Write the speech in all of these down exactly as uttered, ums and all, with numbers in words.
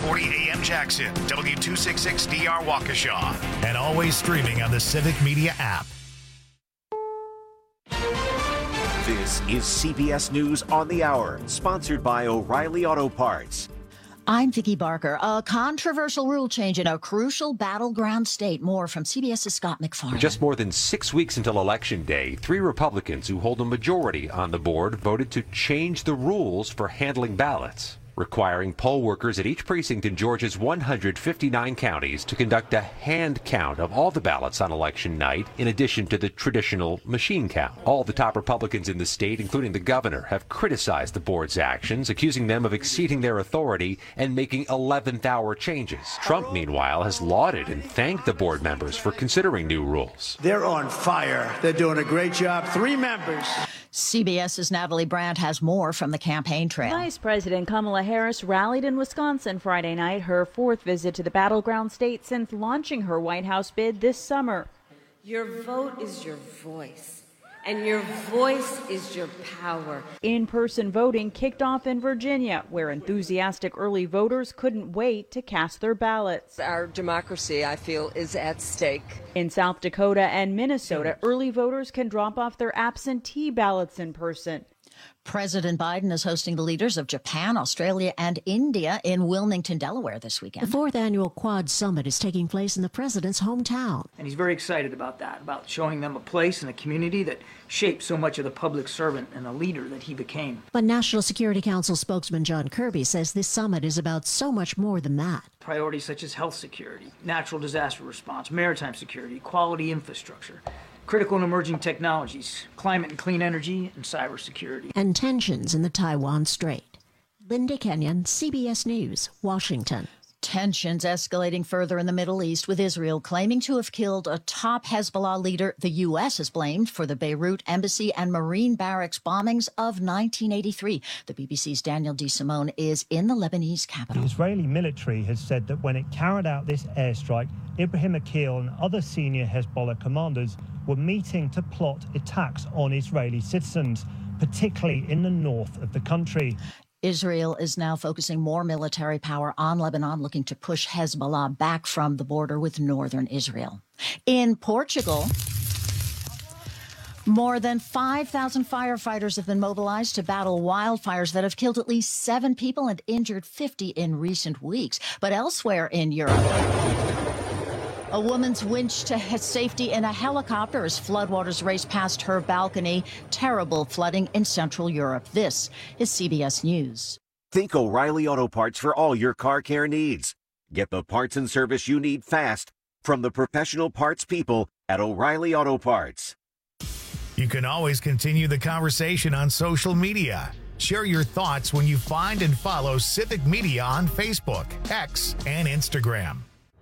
forty A M Jackson, W two sixty-six D R Waukesha, and always streaming on the Civic Media app. This is C B S News on the Hour, sponsored by O'Reilly Auto Parts. I'm Vicki Barker. A controversial rule change in a crucial battleground state. More from CBS's Scott McFarland. Just more than six weeks until Election Day, three Republicans who hold a majority on the board voted to change the rules for handling ballots, requiring poll workers at each precinct in Georgia's one hundred fifty-nine counties to conduct a hand count of all the ballots on election night, in addition to the traditional machine count. All the top Republicans in the state, including the governor, have criticized the board's actions, accusing them of exceeding their authority and making eleventh hour changes. Trump, meanwhile, has lauded and thanked the board members for considering new rules. They're on fire. They're doing a great job. Three members. CBS's Natalie Brandt has more from the campaign trail. Vice President Kamala Harris rallied in Wisconsin Friday night, her fourth visit to the battleground state since launching her White House bid this summer. Your vote is your voice, and your voice is your power. In-person voting kicked off in Virginia, where enthusiastic early voters couldn't wait to cast their ballots. Our democracy, I feel, is at stake. In South Dakota and Minnesota, early voters can drop off their absentee ballots in person. President Biden is hosting the leaders of Japan, Australia, and India in Wilmington, Delaware this weekend. The fourth annual Quad Summit is taking place in the president's hometown. And he's very excited about that, about showing them a place and a community that shaped so much of the public servant and the leader that he became. But National Security Council spokesman John Kirby says this summit is about so much more than that. Priorities such as health security, natural disaster response, maritime security, quality infrastructure, critical and emerging technologies, climate and clean energy, and cybersecurity. And tensions in the Taiwan Strait. Linda Kenyon, C B S News, Washington. Tensions escalating further in the Middle East, with Israel claiming to have killed a top Hezbollah leader. The U S has blamed for the Beirut embassy and Marine barracks bombings of nineteen eighty-three. The B B C's Daniel DeSimone is in the Lebanese capital. The Israeli military has said that when it carried out this airstrike, Ibrahim Akil and other senior Hezbollah commanders were meeting to plot attacks on Israeli citizens, particularly in the north of the country. Israel is now focusing more military power on Lebanon, looking to push Hezbollah back from the border with northern Israel. In Portugal, more than five thousand firefighters have been mobilized to battle wildfires that have killed at least seven people and injured fifty in recent weeks. But elsewhere in Europe, a woman's winch to safety in a helicopter as floodwaters race past her balcony. Terrible flooding in Central Europe. This is C B S News. Think O'Reilly Auto Parts for all your car care needs. Get the parts and service you need fast from the professional parts people at O'Reilly Auto Parts. You can always continue the conversation on social media. Share your thoughts when you find and follow Civic Media on Facebook, X, and Instagram.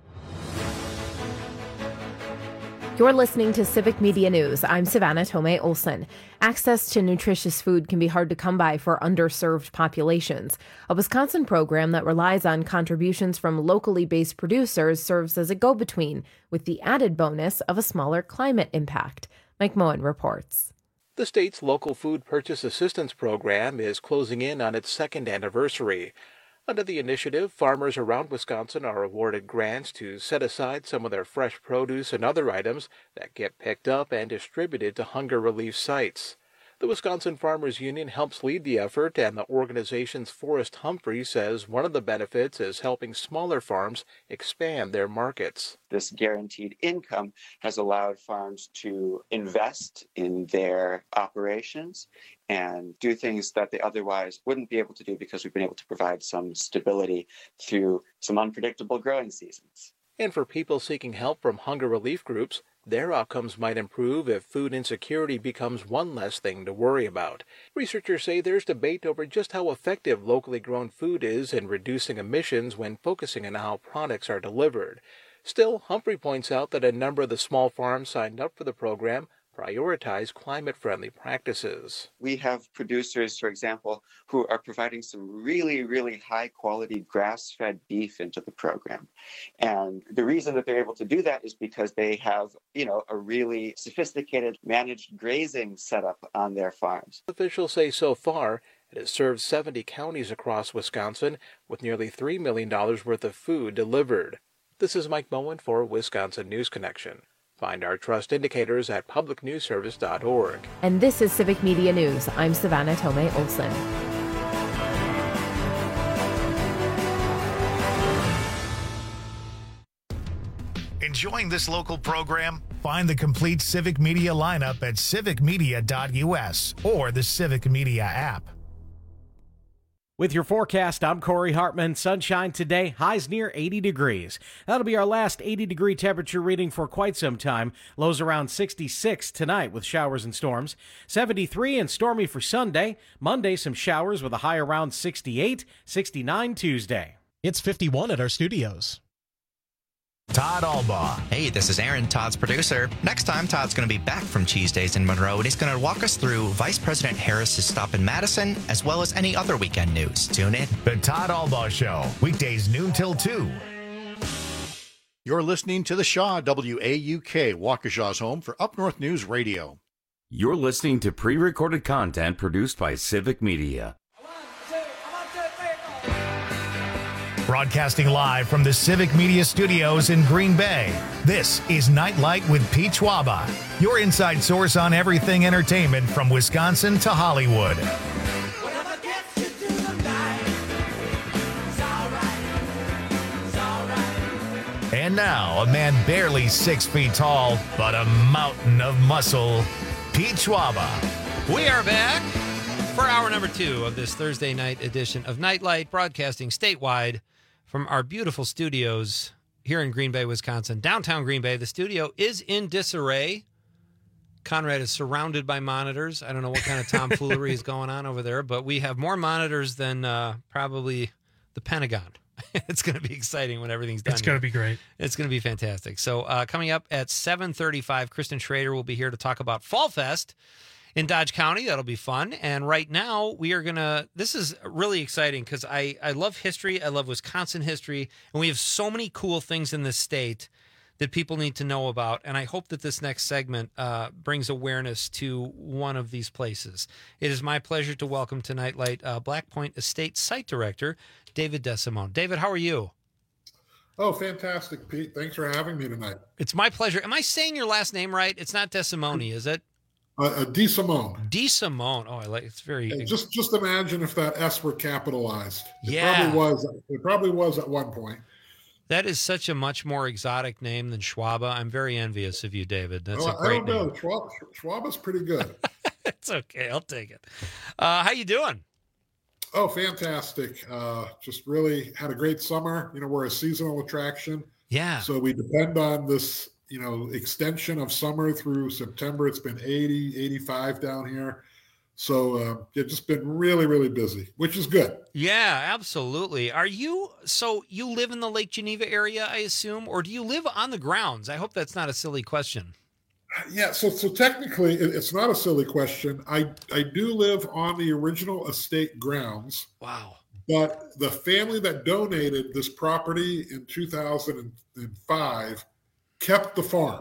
You're listening to Civic Media News. I'm Savannah Tomei Olson. Access to nutritious food can be hard to come by for underserved populations. A Wisconsin program that relies on contributions from locally based producers serves as a go-between, with the added bonus of a smaller climate impact. Mike Moen reports. The state's local food purchase assistance program is closing in on its second anniversary. Under the initiative, farmers around Wisconsin are awarded grants to set aside some of their fresh produce and other items that get picked up and distributed to hunger relief sites. The Wisconsin Farmers Union helps lead the effort, and the organization's Forrest Humphrey says one of the benefits is helping smaller farms expand their markets. This guaranteed income has allowed farms to invest in their operations and do things that they otherwise wouldn't be able to do because we've been able to provide some stability through some unpredictable growing seasons. And for people seeking help from hunger relief groups, their outcomes might improve if food insecurity becomes one less thing to worry about. Researchers say there's debate over just how effective locally grown food is in reducing emissions when focusing on how products are delivered. Still, Humphrey points out that a number of the small farms signed up for the program prioritize climate-friendly practices. We have producers, for example, who are providing some really, really high-quality grass-fed beef into the program. And the reason that they're able to do that is because they have, you know, a really sophisticated managed grazing setup on their farms. Officials say so far, It has served seventy counties across Wisconsin with nearly three million dollars worth of food delivered. This is Mike Moen for Wisconsin News Connection. Find our trust indicators at public news service dot org. And this is Civic Media News. I'm Savannah Tomei Olson. Enjoying this local program? Find the complete Civic Media lineup at civic media dot u s or the Civic Media app. With your forecast, I'm Corey Hartman. Sunshine today, highs near eighty degrees. That'll be our last eighty degree temperature reading for quite some time. Lows around sixty-six tonight with showers and storms. seventy-three and stormy for Sunday. Monday, some showers with a high around sixty-eight. sixty-nine Tuesday. It's fifty-one at our studios. Todd Albaugh. Hey, this is Aaron, Todd's producer. Next time, Todd's going to be back from Cheese Days in Monroe, and he's going to walk us through Vice President Harris's stop in Madison, as well as any other weekend news. Tune in. The Todd Albaugh Show, weekdays noon till two. You're listening to the Shaw, W A U K, Waukesha's home for Up North News Radio. You're listening to pre-recorded content produced by Civic Media. Broadcasting live from the Civic Media Studios in Green Bay, this is Nightlight with Pete Schwaba, your inside source on everything entertainment from Wisconsin to Hollywood. And now, a man barely six feet tall, but a mountain of muscle, Pete Schwaba. We are back for hour number two of this Thursday night edition of Nightlight, broadcasting statewide from our beautiful studios here in Green Bay, Wisconsin, downtown Green Bay. The studio is in disarray. Conrad is surrounded by monitors. I don't know what kind of tomfoolery is going on over there, but we have more monitors than uh, probably the Pentagon. It's going to be exciting when everything's done. It's going to be great. It's going to be fantastic. So uh, coming up at seven thirty-five, Kristen Schrader will be here to talk about Fall Fest in Dodge County. That'll be fun. And right now we are going to, this is really exciting because I, I love history. I love Wisconsin history. And we have so many cool things in this state that people need to know about. And I hope that this next segment uh, brings awareness to one of these places. It is my pleasure to welcome to Nightlight uh, Black Point Estate Site Director, David DeSimone. David, how are you? Oh, fantastic, Pete. Thanks for having me tonight. It's my pleasure. Am I saying your last name right? It's not DeSimone, is it? Uh, uh, DeSimone. DeSimone. Oh, I like it's very. And just just imagine if that S were capitalized. It Yeah. probably was. It probably was at one point. That is such a much more exotic name than Schwaba. I'm very envious of you, David. That's Oh, a great I don't name. know. Schwab, Schwaba's pretty good. It's okay. I'll take it. Uh, how you doing? Oh, fantastic. Uh, just really had a great summer. You know, we're a seasonal attraction. Yeah. So we depend on this, you know, extension of summer through September. It's been eighty, eighty-five down here. So uh, it's just been really, really busy, which is good. Yeah, absolutely. Are you, so you live in the Lake Geneva area, I assume, or do you live on the grounds? I hope that's not a silly question. Yeah, so so technically, it, it's not a silly question. I, I do live on the original estate grounds. Wow. But the family that donated this property in two thousand five kept the farm.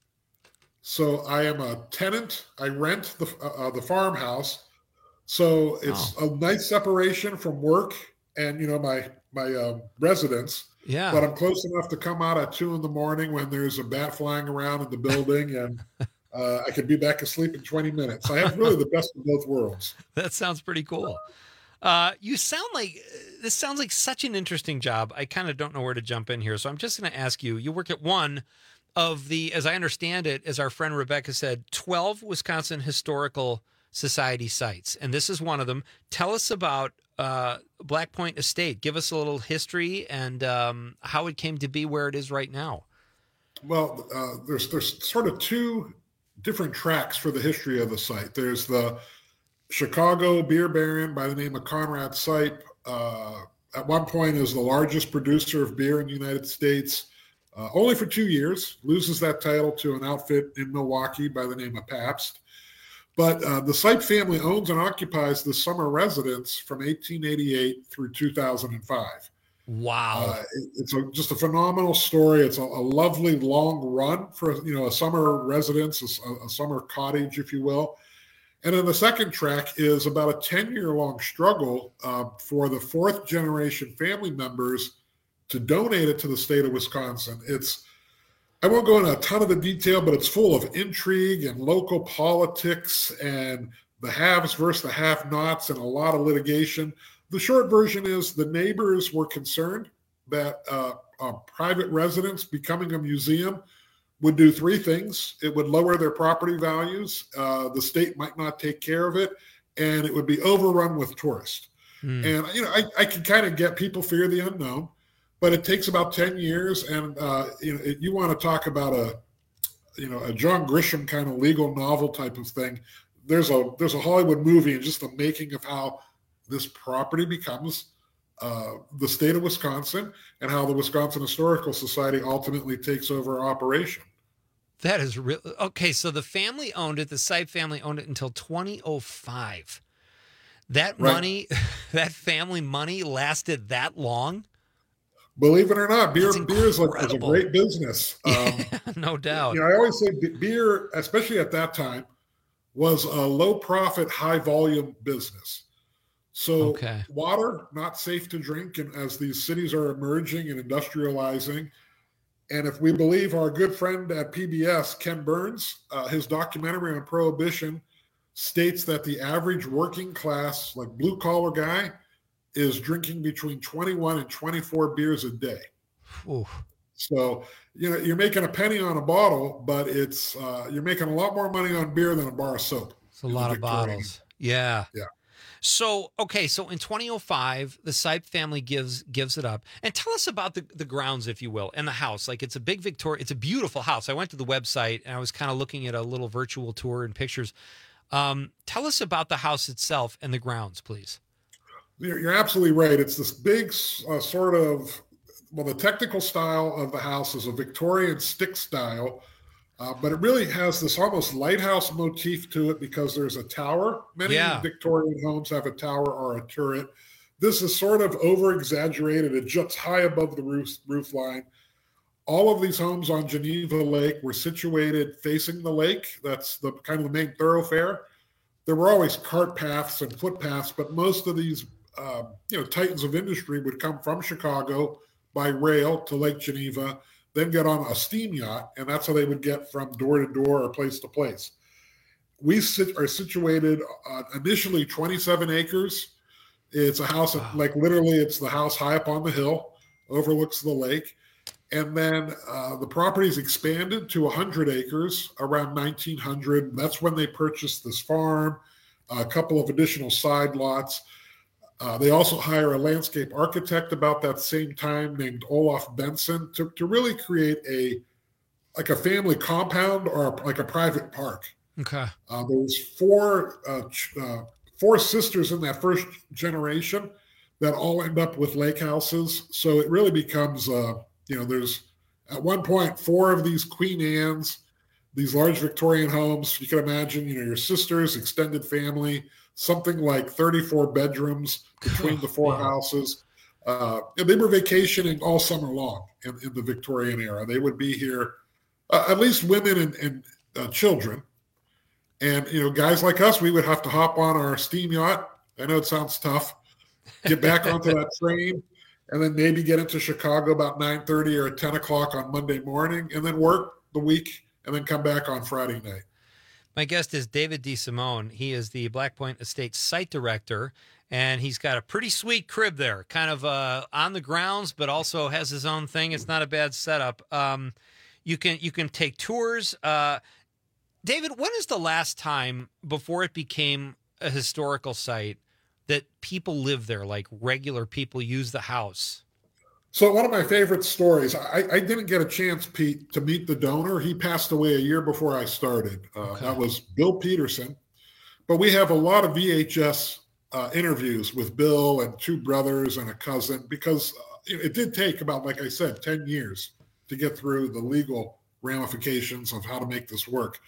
So I am a tenant. I rent the uh, the farmhouse. So it's Oh. a nice separation from work and, you know, my my um, residence. Yeah. But I'm close enough to come out at two in the morning when there's a bat flying around in the building, and uh, I could be back asleep in twenty minutes. I have really the best of both worlds. That sounds pretty cool. Uh, you sound like, this sounds like such an interesting job. I kind of don't know where to jump in here. So I'm just going to ask you, you work at one of the, as I understand it, as our friend Rebecca said, twelve Wisconsin Historical Society sites. And this is one of them. Tell us about uh, Black Point Estate. Give us a little history and um, how it came to be where it is right now. Well, uh, there's there's sort of two different tracks for the history of the site. There's the Chicago beer baron by the name of Conrad Sipe. Uh, at one point is the largest producer of beer in the United States. Uh, only for two years, loses that title to an outfit in Milwaukee by the name of Pabst. But uh, the Sipe family owns and occupies the summer residence from eighteen eighty-eight through two thousand five. Wow. Uh, it, it's a, just a phenomenal story. It's a, a lovely long run for, you know, a summer residence, a, a summer cottage, if you will. And then the second track is about a ten-year-long struggle uh, for the fourth-generation family members to donate it to the state of Wisconsin. It's I won't go into a ton of the detail, but it's full of intrigue and local politics and the haves versus the have-nots and a lot of litigation. The short version is the neighbors were concerned that uh, a private residence becoming a museum would do three things. It would lower their property values, uh, the state might not take care of it, and it would be overrun with tourists. Mm. And, you know, I, I can kind of get people fear the unknown, but it takes about ten years. And, uh, you know, it, you want to talk about a, you know, a John Grisham kind of legal novel type of thing. There's a, there's a Hollywood movie and just the making of how this property becomes uh, the state of Wisconsin and how the Wisconsin Historical Society ultimately takes over operation. That is real. Okay, so the family owned it. The Sipe family owned it until two thousand five. That right. money, that family money lasted that long? Believe it or not, beer beer is, like, is a great business. Um, no doubt. You know, I always say beer, especially at that time, was a low-profit, high-volume business. So okay. water, not safe to drink, and as these cities are emerging and industrializing, and if we believe our good friend at P B S, Ken Burns, uh, his documentary on Prohibition states that the average working class, like blue-collar guy, is drinking between twenty-one and twenty-four beers a day. Ooh. So, you know, you're making a penny on a bottle, but it's uh, you're making a lot more money on beer than a bar of soap. It's a lot of bottles. Yeah. Yeah. So, okay, so in two thousand five, the Sipe family gives gives it up. And tell us about the, the grounds, if you will, and the house. Like, it's a big Victoria, it's a beautiful house. I went to the website, and I was kind of looking at a little virtual tour and pictures. Um, tell us about the house itself and the grounds, please. You're, you're absolutely right. It's this big uh, sort of, well, the technical style of the house is a Victorian stick style, Uh, but it really has this almost lighthouse motif to it because there's a tower. Many yeah. Victorian homes have a tower or a turret. This is sort of over-exaggerated. It juts high above the roof, roof line. All of these homes on Geneva Lake were situated facing the lake. That's the kind of the main thoroughfare. There were always cart paths and footpaths, but most of these uh, you know, titans of industry would come from Chicago by rail to Lake Geneva, then get on a steam yacht, and that's how they would get from door to door or place to place. We sit, are situated on initially twenty-seven acres. It's a house, wow. like literally it's the house high up on the hill, overlooks the lake. And then uh, the property's expanded to one hundred acres around nineteen hundred. That's when they purchased this farm, a couple of additional side lots. Uh, they also hire a landscape architect about that same time named Olaf Benson to, to really create a like a family compound or a, like a private park. Okay. Uh, there was four uh, uh, four sisters in that first generation that all end up with lake houses. So it really becomes, uh, you know, there's at one point four of these Queen Anne's, these large Victorian homes. You can imagine, you know, your sisters, extended family, something like thirty-four bedrooms between the four yeah. houses. Uh, and they were vacationing all summer long in, in the Victorian era. They would be here, uh, at least women and, and uh, children. And, you know, guys like us, we would have to hop on our steam yacht. I know it sounds tough. Get back onto that train and then maybe get into Chicago about nine thirty or ten o'clock on Monday morning and then work the week and then come back on Friday night. My guest is David DeSimone. He is the Black Point Estate site director, and he's got a pretty sweet crib there, kind of uh, on the grounds, but also has his own thing. It's not a bad setup. Um, you can you can take tours. Uh, David, when is the last time before it became a historical site that people live there, like regular people use the house? So one of my favorite stories, I, I didn't get a chance, Pete, to meet the donor. He passed away a year before I started. Uh, okay. That was Bill Peterson. But we have a lot of V H S uh, interviews with Bill and two brothers and a cousin because uh, it, it did take about, like I said, ten years to get through the legal ramifications of how to make this work.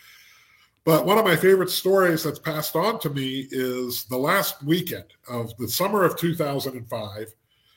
But one of my favorite stories that's passed on to me is the last weekend of the summer of two thousand five.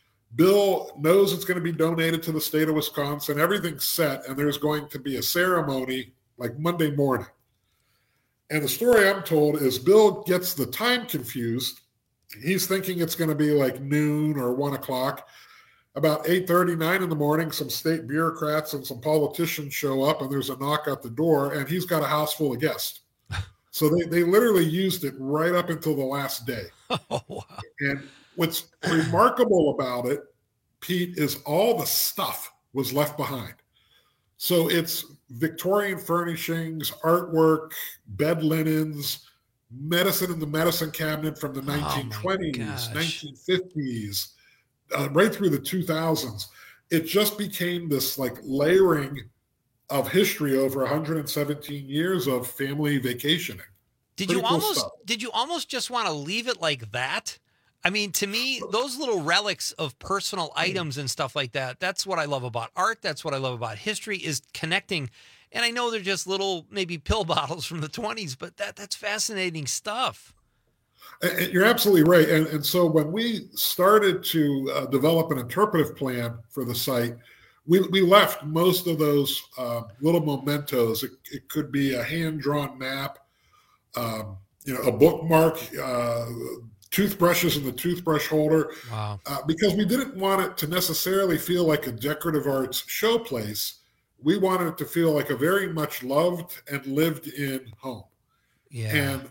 Bill knows it's going to be donated to the state of Wisconsin. Everything's set, and there's going to be a ceremony like Monday morning. And the story I'm told is Bill gets the time confused. He's thinking it's going to be like noon or one o'clock. About eight thirty, nine in the morning, some state bureaucrats and some politicians show up, and there's a knock at the door, and he's got a house full of guests. So they, they literally used it right up until the last day. Oh, wow. And what's remarkable about it, Pete, is all the stuff was left behind. So it's Victorian furnishings, artwork, bed linens, medicine in the medicine cabinet from the nineteen twenties, oh nineteen fifties, uh, right through the two thousands. It just became this like layering of history over one hundred seventeen years of family vacationing. Did Pretty you cool almost stuff. did you almost just want to leave it like that? I mean, to me, those little relics of personal items and stuff like that, that's what I love about art. That's what I love about history, is connecting. And I know they're just little, maybe pill bottles from the twenties, but that that's fascinating stuff. And you're absolutely right. And, and so when we started to uh, develop an interpretive plan for the site, we, we left most of those uh, little mementos. It, it could be a hand-drawn map, um, you know, a bookmark, uh, toothbrushes in the toothbrush holder, Wow. uh, because we didn't want it to necessarily feel like a decorative arts showplace. We wanted it to feel like a very much loved and lived in home. Yeah. And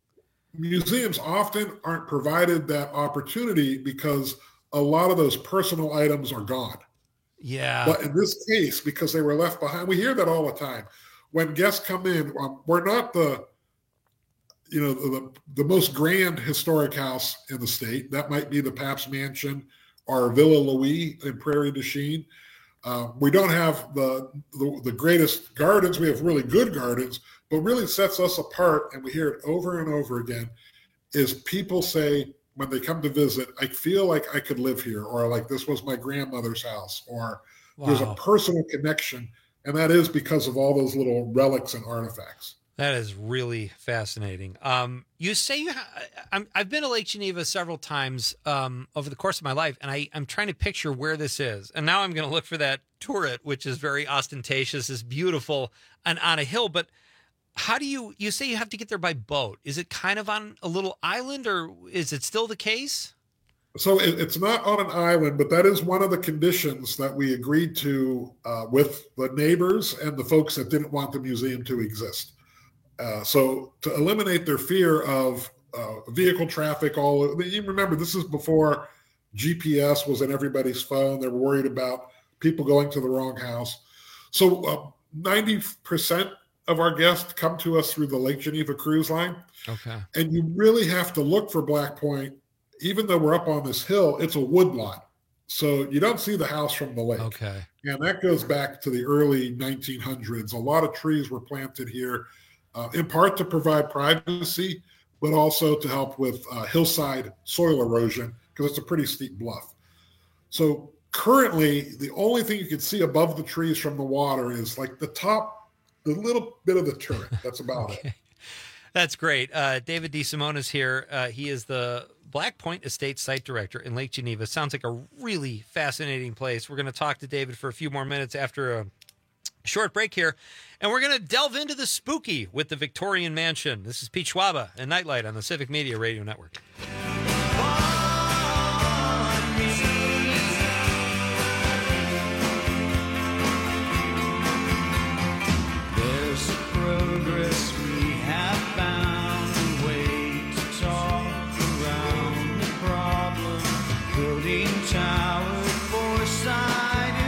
museums often aren't provided that opportunity because a lot of those personal items are gone. Yeah. But in this case, because they were left behind, we hear that all the time. When guests come in, um, we're not the, you know, the, the most grand historic house in the state. That might be the Pabst Mansion or Villa Louis in Prairie du Chien. Uh, we don't have the, the the greatest gardens. We have really good gardens, but really sets us apart, and we hear it over and over again, is people say when they come to visit, I feel like I could live here, or like this was my grandmother's house, or wow. There's a personal connection, and that is because of all those little relics and artifacts. That is really fascinating. Um, you say you ha- I'm, I've been to Lake Geneva several times um, over the course of my life, and I, I'm trying to picture where this is. And now I'm going to look for that turret, which is very ostentatious, is beautiful, and on a hill. But how do you, you say you have to get there by boat. Is it kind of on a little island, or is it still the case? So it, it's not on an island, but that is one of the conditions that we agreed to uh, with the neighbors and the folks that didn't want the museum to exist. Uh, so to eliminate their fear of uh, vehicle traffic, all you remember, this is before G P S was in everybody's phone. They were worried about people going to the wrong house. So uh, ninety percent of our guests come to us through the Lake Geneva cruise line. Okay. And you really have to look for Black Point. Even though we're up on this hill, it's a wood lot. So you don't see the house from the lake. Okay. And that goes back to the early nineteen hundreds. A lot of trees were planted here. Uh, in part to provide privacy, but also to help with uh, hillside soil erosion, because it's a pretty steep bluff. So currently, the only thing you can see above the trees from the water is like the top, the little bit of the turret. That's about okay. it. That's great. Uh, David DeSimone is here. Uh, he is the Black Point Estate Site Director in Lake Geneva. Sounds like a really fascinating place. We're going to talk to David for a few more minutes after a short break here, and we're going to delve into the spooky with the Victorian Mansion. This is Pete Schwaba and Nightlight on the Civic Media Radio Network. There's progress we have found, a way to talk around the problem, building towers for sight.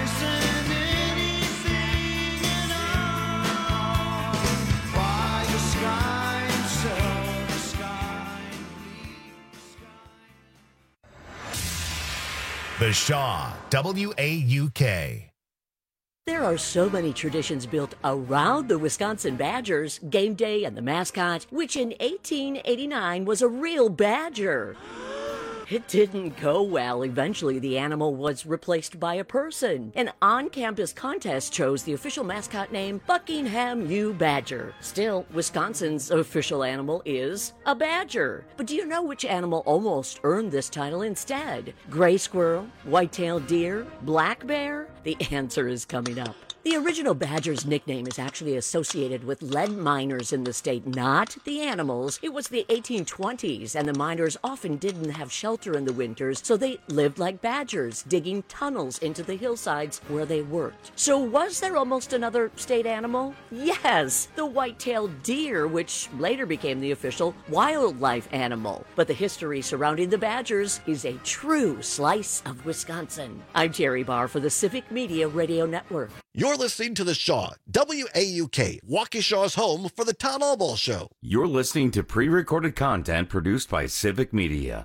The Shaw, W A U K. There are so many traditions built around the Wisconsin Badgers, game day and the mascot, which in eighteen eighty-nine was a real badger. It didn't go well. Eventually, the animal was replaced by a person. An on-campus contest chose the official mascot name Buckingham U. Badger. Still, Wisconsin's official animal is a badger. But do you know which animal almost earned this title instead? Gray squirrel, white-tailed deer, black bear? The answer is coming up. The original Badger's nickname is actually associated with lead miners in the state, not the animals. It was the eighteen twenties, and the miners often didn't have shelter in the winters, so they lived like badgers, digging tunnels into the hillsides where they worked. So was there almost another state animal? Yes, the white-tailed deer, which later became the official wildlife animal. But the history surrounding the Badgers is a true slice of Wisconsin. I'm Terry Barr for the Civic Media Radio Network. You're listening to The Shaw, W A U K, Waukesha's home for the Town Hall Ball Show. You're listening to pre-recorded content produced by Civic Media.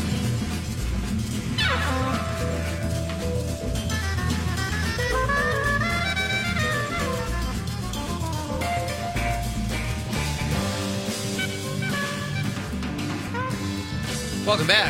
Welcome back.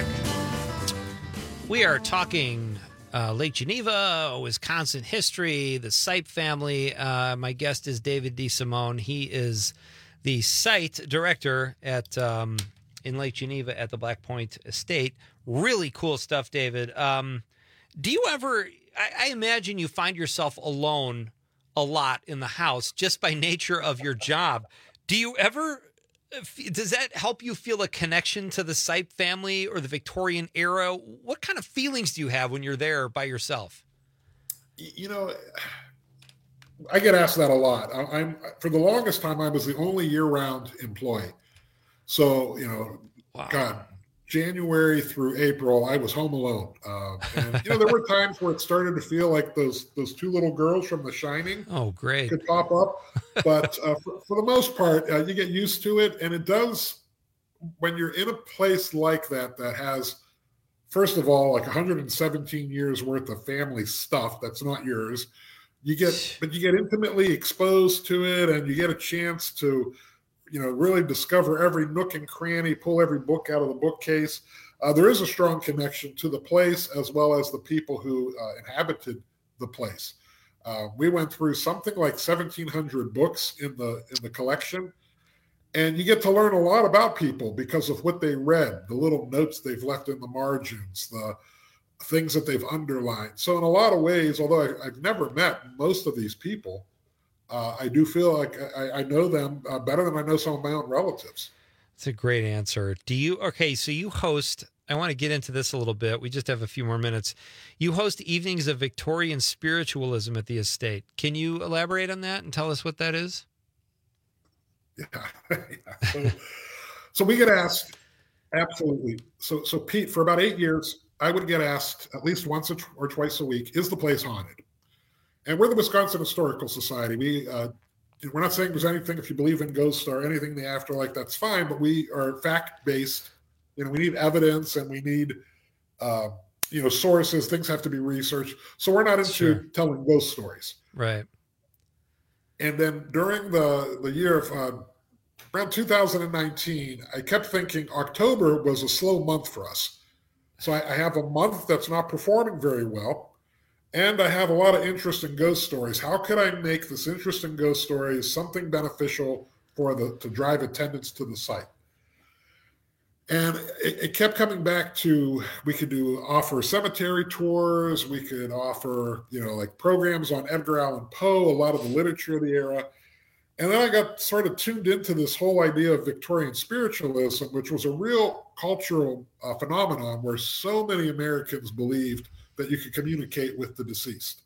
We are talking uh, Lake Geneva, Wisconsin history, the Sipe family. Uh, my guest is David DeSimone. He is the site director at um, in Lake Geneva at the Black Point Estate. Really cool stuff, David. Um, do you ever, I, I imagine you find yourself alone a lot in the house just by nature of your job. Do you ever... Does that help you feel a connection to the Sipe family or the Victorian era? What kind of feelings do you have when you're there by yourself? You know, I get asked that a lot. I, I'm for the longest time, I was the only year-round employee. So, you know, wow. God, January through April, I was home alone. Uh, and, you know, there were times where it started to feel like those those two little girls from The Shining. Oh, great. Could pop up. But uh, for, for the most part, uh, you get used to it. And it does, when you're in a place like that, that has, first of all, like one hundred seventeen years worth of family stuff that's not yours, you get, but you get intimately exposed to it, and you get a chance to, you know, really discover every nook and cranny, pull every book out of the bookcase. Uh, there is a strong connection to the place as well as the people who uh, inhabited the place. Uh, we went through something like seventeen hundred books in the in the collection, and you get to learn a lot about people because of what they read, the little notes they've left in the margins, the things that they've underlined. So in a lot of ways, although I, I've never met most of these people, Uh, I do feel like I, I know them uh, better than I know some of my own relatives. It's a great answer. Do you, okay, so you host, I want to get into this a little bit. We just have a few more minutes. You host evenings of Victorian spiritualism at the estate. Can you elaborate on that and tell us what that is? Yeah. yeah. So, so we get asked, absolutely. So, so Pete, for about eight years, I would get asked at least once or twice a week, is the place haunted? And we're the Wisconsin Historical Society. We, uh, we're not saying there's anything, if you believe in ghosts or anything in the afterlife, that's fine, but we are fact-based. You know, we need evidence and we need, uh, you know, sources. Things have to be researched. So we're not into sure. telling ghost stories. Right. And then during the, the year of uh, around two thousand nineteen, I kept thinking October was a slow month for us. So I, I have a month that's not performing very well. And I have a lot of interest in ghost stories. How could I make this interest in ghost stories something beneficial for the to drive attendance to the site? And it, it kept coming back to, we could do offer cemetery tours. We could offer, you know, like programs on Edgar Allan Poe, a lot of the literature of the era. And then I got sort of tuned into this whole idea of Victorian spiritualism, which was a real cultural uh, phenomenon where so many Americans believed that you could communicate with the deceased.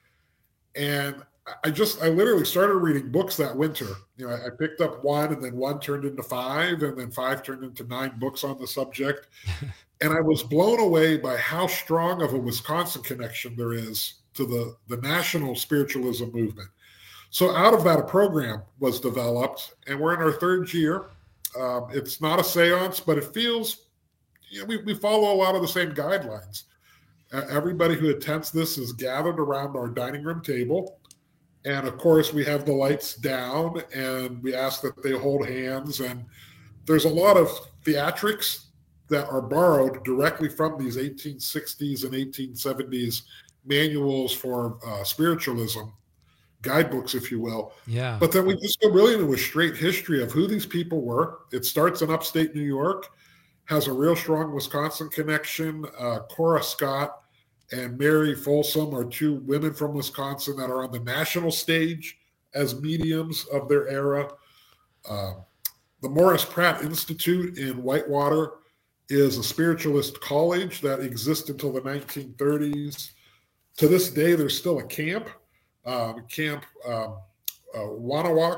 And I just, I literally started reading books that winter. You know, I, I picked up one, and then one turned into five, and then five turned into nine books on the subject. And I was blown away by how strong of a Wisconsin connection there is to the, the national spiritualism movement. So out of that, a program was developed, and we're in our third year. Um, it's not a seance, but it feels, you know, we, we follow a lot of the same guidelines. Everybody who attends this is gathered around our dining room table. And of course, we have the lights down, and we ask that they hold hands. And there's a lot of theatrics that are borrowed directly from these eighteen sixties and eighteen seventies manuals for uh, spiritualism, guidebooks, if you will. Yeah. But then we just go really into a straight history of who these people were. It starts in upstate New York, has a real strong Wisconsin connection. Uh, Cora Scott and Mary Folsom are two women from Wisconsin that are on the national stage as mediums of their era. Uh, the Morris Pratt Institute in Whitewater is a spiritualist college that exists until the nineteen thirties. To this day, there's still a camp, um, Camp um, uh, Wanawak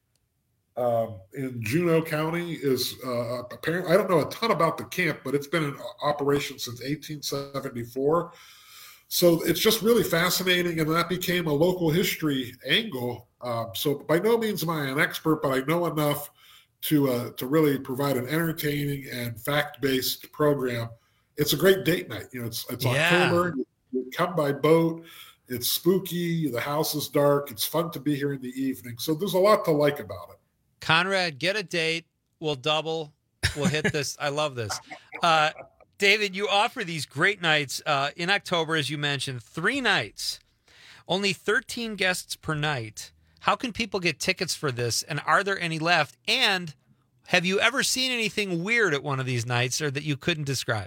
um, in Juneau County is uh, apparently, I don't know a ton about the camp, but it's been in operation since eighteen seventy-four. So it's just really fascinating, and that became a local history angle. Um, so by no means am I an expert, but I know enough to uh, to really provide an entertaining and fact-based program. It's a great date night. You know, it's it's Yeah. October. You come by boat. It's spooky. The house is dark. It's fun to be here in the evening. So there's a lot to like about it. Conrad, get a date. We'll double. We'll hit this. I love this. Uh, David, you offer these great nights uh, in October, as you mentioned, three nights, only thirteen guests per night. How can people get tickets for this? And are there any left? And have you ever seen anything weird at one of these nights or that you couldn't describe?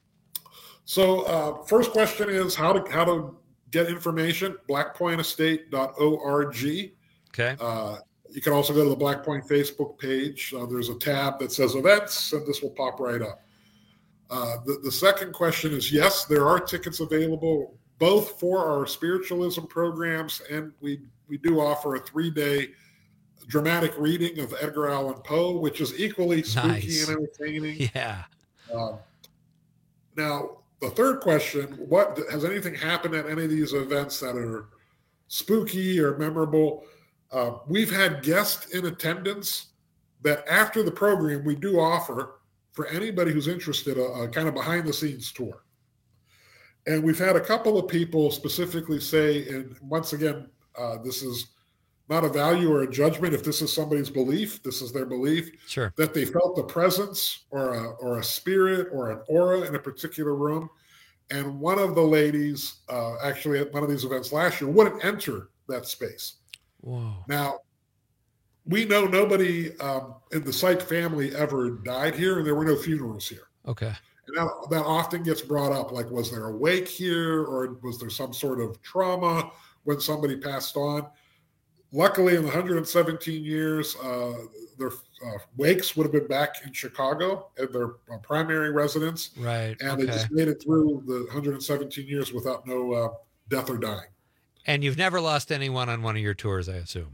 So uh, first question is how to how to get information, black point estate dot org. Okay. Uh, you can also go to the Black Point Facebook page. Uh, there's a tab that says events, and this will pop right up. Uh, the, the second question is, yes, there are tickets available, both for our spiritualism programs, and we, we do offer a three-day dramatic reading of Edgar Allan Poe, which is equally spooky Nice. and entertaining. Yeah. Um, now, the third question, what has anything happened at any of these events that are spooky or memorable? Uh, we've had guests in attendance that after the program, we do offer for anybody who's interested a, a kind of behind the scenes tour. And we've had a couple of people specifically say, and once again, uh, this is not a value or a judgment. If this is somebody's belief, this is their belief, Sure. that they felt the presence or a, or a spirit or an aura in a particular room. And one of the ladies, uh, actually at one of these events last year, wouldn't enter that space. Whoa. Now, we know nobody um, in the Sipe family ever died here, and there were no funerals here. Okay. And that, that often gets brought up, like, was there a wake here, or was there some sort of trauma when somebody passed on? Luckily, in one hundred seventeen years, uh, their uh, wakes would have been back in Chicago at their uh, primary residence. Right. And okay. they just made it through the one hundred seventeen years without no uh, death or dying. And you've never lost anyone on one of your tours, I assume.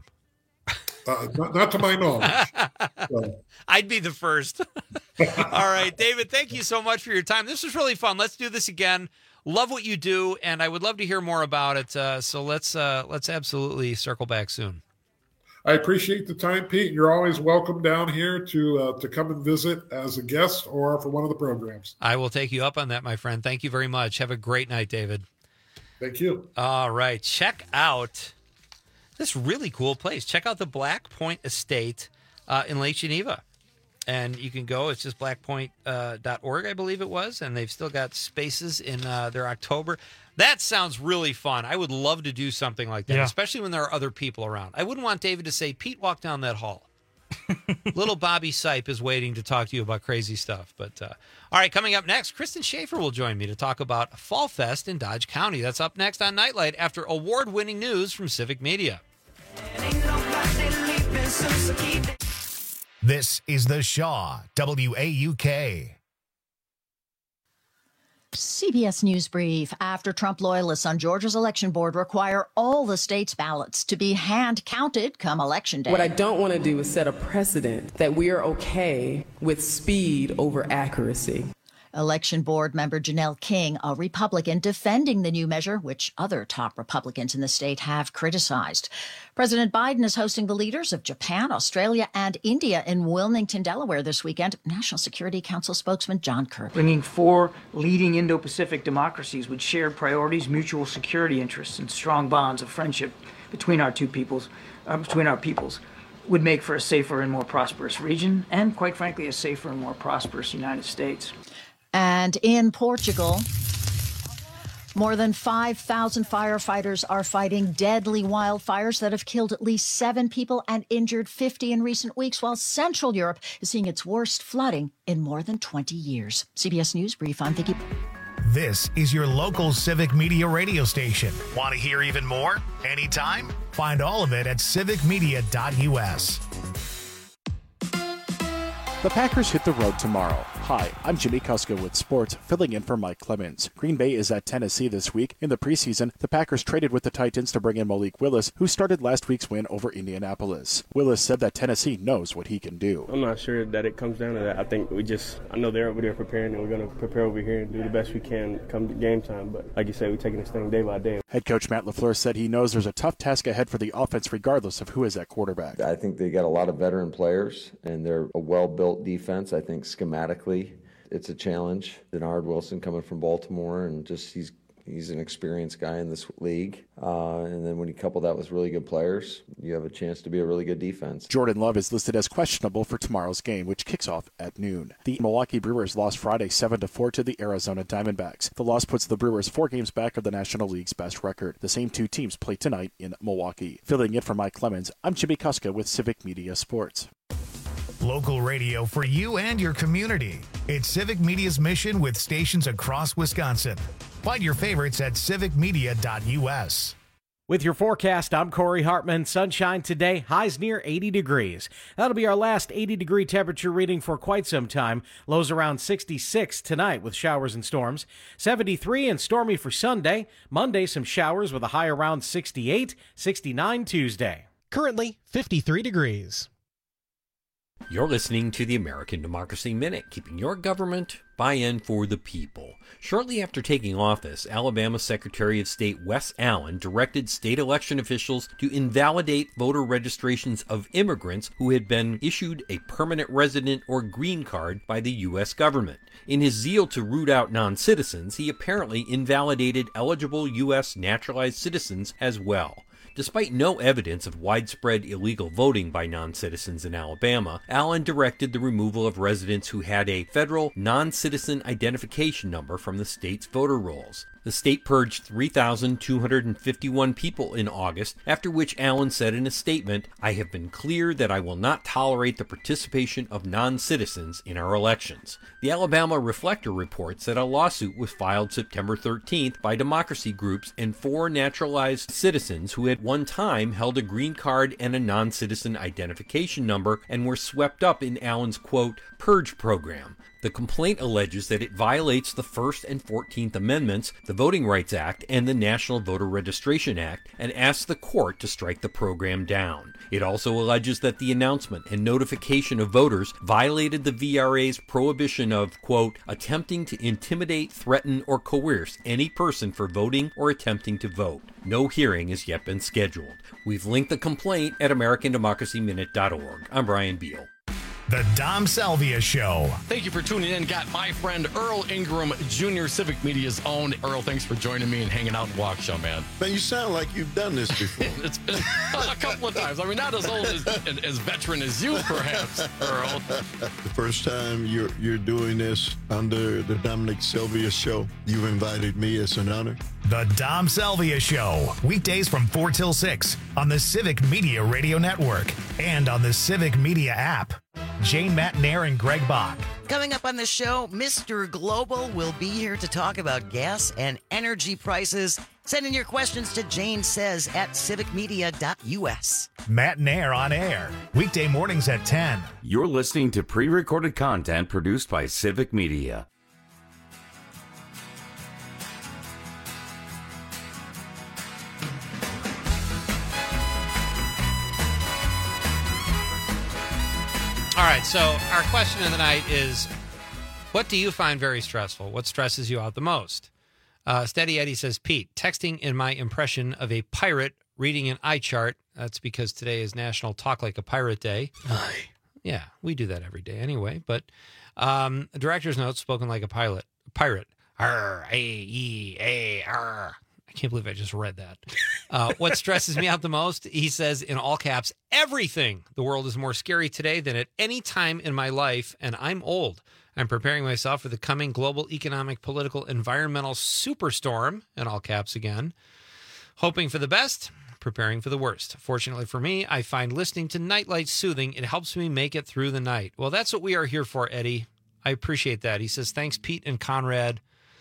Uh, not, not to my knowledge. So. I'd be the first. All right, David, thank you so much for your time. This was really fun. Let's do this again. Love what you do, and I would love to hear more about it. Uh, so let's uh, let's absolutely circle back soon. I appreciate the time, Pete. You're always welcome down here to uh, to come and visit as a guest or for one of the programs. I will take you up on that, my friend. Thank you very much. Have a great night, David. Thank you. All right, check out this really cool place. Check out the Black Point Estate uh, in Lake Geneva. And you can go, it's just black point dot org, uh, I believe it was, and they've still got spaces in uh, their October. That sounds really fun. I would love to do something like that, Yeah. especially when there are other people around. I wouldn't want David to say, Pete, walk down that hall. Little Bobby Sipe is waiting to talk to you about crazy stuff. But uh, all right, coming up next, Kristen Schaefer will join me to talk about Fall Fest in Dodge County. That's up next on Nightlight after award-winning news from Civic Media. This is The Shaw, W A U K. C B S News Brief. After Trump loyalists on Georgia's election board require all the state's ballots to be hand counted come election day. What I don't want to do is set a precedent that we are okay with speed over accuracy. Election board member Janelle King, a Republican, defending the new measure, which other top Republicans in the state have criticized. President Biden is hosting the leaders of Japan, Australia, and India in Wilmington, Delaware this weekend. National Security Council spokesman John Kirby. Bringing four leading Indo-Pacific democracies with shared priorities, mutual security interests, and strong bonds of friendship between our two peoples, uh, between our peoples, would make for a safer and more prosperous region, and quite frankly, a safer and more prosperous United States. And in Portugal, more than five thousand firefighters are fighting deadly wildfires that have killed at least seven people and injured fifty in recent weeks, while Central Europe is seeing its worst flooding in more than twenty years. C B S News Brief, I'm Vicki. This is your local Civic Media radio station. Want to hear even more? Anytime? Find all of it at civic media dot u s. The Packers hit the road tomorrow. Hi, I'm Jimmy Kuska with sports, filling in for Mike Clemens. Green Bay is at Tennessee this week. In the preseason, the Packers traded with the Titans to bring in Malik Willis, who started last week's win over Indianapolis. Willis said that Tennessee knows what he can do. I'm not sure that it comes down to that. I think we just, I know they're over there preparing, and we're going to prepare over here and do the best we can come game time. But like you said, we're taking this thing day by day. Head coach Matt LaFleur said he knows there's a tough task ahead for the offense regardless of who is at quarterback. I think they got a lot of veteran players, and they're a well-built defense. I think schematically it's a challenge. Denard Wilson coming from Baltimore, and just he's he's an experienced guy in this league. Uh, and then when you couple that with really good players, you have a chance to be a really good defense. Jordan Love is listed as questionable for tomorrow's game, which kicks off at noon. The Milwaukee Brewers lost Friday seven to four to the Arizona Diamondbacks. The loss puts the Brewers four games back of the National League's best record. The same two teams play tonight in Milwaukee. Filling in for Mike Clemens, I'm Jimmy Kuska with Civic Media Sports. Local radio for you and your community. It's Civic Media's mission with stations across Wisconsin. Find your favorites at civic media dot u s. With your forecast, I'm Corey Hartman. Sunshine today, highs near eighty degrees. That'll be our last eighty degree temperature reading for quite some time. Lows around sixty-six tonight with showers and storms. seventy-three and stormy for Sunday. Monday, some showers with a high around sixty-eight. sixty-nine Tuesday. Currently, fifty-three degrees. You're listening to the American Democracy Minute, keeping your government buy-in for the people. Shortly after taking office, Alabama Secretary of State Wes Allen directed state election officials to invalidate voter registrations of immigrants who had been issued a permanent resident or green card by the U S government. In his zeal to root out non-citizens, he apparently invalidated eligible U S naturalized citizens as well. Despite no evidence of widespread illegal voting by non-citizens in Alabama, Allen directed the removal of residents who had a federal non-citizen identification number from the state's voter rolls. The state purged three thousand two hundred fifty-one people in August, after which Allen said in a statement, "I have been clear that I will not tolerate the participation of non-citizens in our elections." The Alabama Reflector reports that a lawsuit was filed September thirteenth by democracy groups and four naturalized citizens who had one time held a green card and a non-citizen identification number and were swept up in Allen's, quote, purge program. The complaint alleges that it violates the First and fourteenth Amendments, the Voting Rights Act, and the National Voter Registration Act, and asks the court to strike the program down. It also alleges that the announcement and notification of voters violated the V R A's prohibition of, quote, attempting to intimidate, threaten, or coerce any person for voting or attempting to vote. No hearing has yet been scheduled. We've linked the complaint at american democracy minute dot org. I'm Brian Beal. The Dom Salvia Show. Thank you for tuning in. Got my friend Earl Ingram Junior, Civic Media's own. Earl, thanks for joining me and hanging out in Waukesha, man. Man, you sound like you've done this before. It's been a couple of times. I mean, not as old as, as veteran as you, perhaps, Earl. The first time you're you're doing this under the Dominic Salvia Show, you've invited me. It's an honor. The Dom Salvia Show. Weekdays from four till six on the Civic Media Radio Network and on the Civic Media app. Jane Matnair and Greg Bach. Coming up on the show, Mister Global will be here to talk about gas and energy prices. Send in your questions to Jane Says at civic media dot u s. Matnair on air. Weekday mornings at ten. You're listening to pre-recorded content produced by Civic Media. All right, so our question of the night is, what do you find very stressful? What stresses you out the most? Uh, Steady Eddie says, Pete, texting in my impression of a pirate reading an eye chart. That's because today is National Talk Like a Pirate Day. Aye. Yeah, we do that every day anyway. But um, director's note, spoken like a pilot. Pirate. R A E A R. I can't believe I just read that. Uh, what stresses me out the most? He says in all caps, everything. The world is more scary today than at any time in my life, and I'm old. I'm preparing myself for the coming global economic, political, environmental superstorm, in all caps again. Hoping for the best, preparing for the worst. Fortunately for me, I find listening to Nightlight soothing. It helps me make it through the night. Well, that's what we are here for, Eddie. I appreciate that. He says, thanks, Pete and Conrad.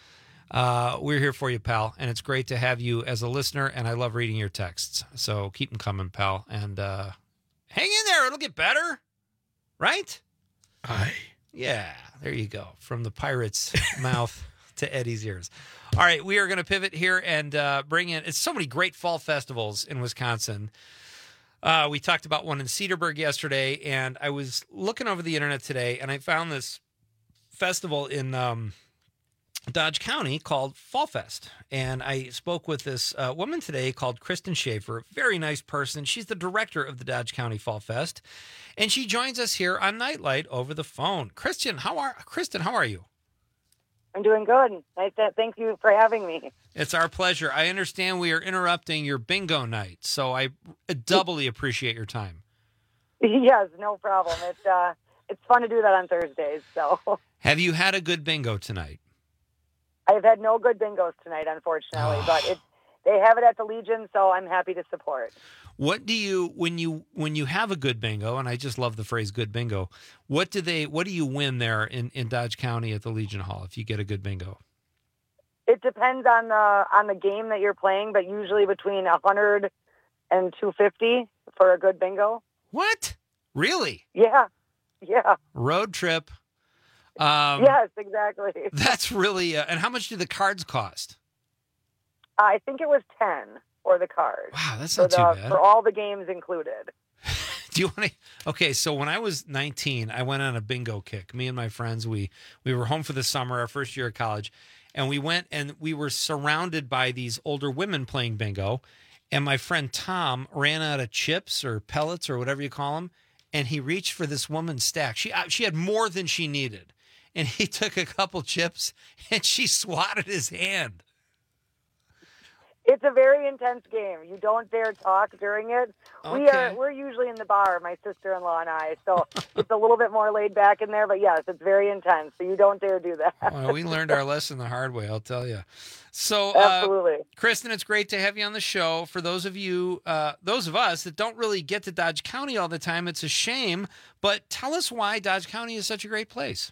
Uh, we're here for you, pal, and it's great to have you as a listener, and I love reading your texts. So keep them coming, pal, and uh, hang in there. It'll get better, right? Aye. Yeah, there you go. From the pirate's mouth to Eddie's ears. All right, we are going to pivot here and uh, bring in, it's so many great fall festivals in Wisconsin. Uh, we talked about one in Cedarburg yesterday, and I was looking over the internet today, and I found this festival in um, Dodge County called Fall Fest. And I spoke with this uh, woman today called Kristen Schaefer, very nice person. She's the director of the Dodge County Fall Fest, and she joins us here on Nightlight over the phone. Kristen, how are Kristen? How are you? I'm doing good. Nice to, thank you for having me. It's our pleasure. I understand we are interrupting your bingo night, so I doubly appreciate your time. Yes, no problem. It's uh, it's fun to do that on Thursdays. So, have you had a good bingo tonight? I've had no good bingos tonight, unfortunately, Oh. but it, they have it at the Legion, so I'm happy to support. What do you when you when you have a good bingo, and I just love the phrase "good bingo"? What do they? What do you win there in, in Dodge County at the Legion Hall if you get a good bingo? It depends on the on the game that you're playing, but usually between a hundred and two fifty for a good bingo. What? Really? Yeah, yeah. Road trip. Um, yes, exactly. That's really. Uh, and how much do the cards cost? I think it was ten for the card. Wow, that's for not the, too bad. for all the games included. Do you want to? Okay, so when I was nineteen, I went on a bingo kick. Me and my friends, we we were home for the summer, our first year of college, and we went and we were surrounded by these older women playing bingo. And my friend Tom ran out of chips or pellets or whatever you call them, and he reached for this woman's stack. She uh, she had more than she needed, and he took a couple chips and she swatted his hand. It's a very intense game. You don't dare talk during it. We Okay. are we're usually in the bar, my sister-in-law and I, so it's a little bit more laid back in there. But yes, it's very intense. So you don't dare do that. Well, we learned our lesson the hard way, I'll tell you. So, Absolutely. Uh, Kristen, it's great to have you on the show. For those of you, uh, those of us that don't really get to Dodge County all the time, it's a shame. But tell us why Dodge County is such a great place.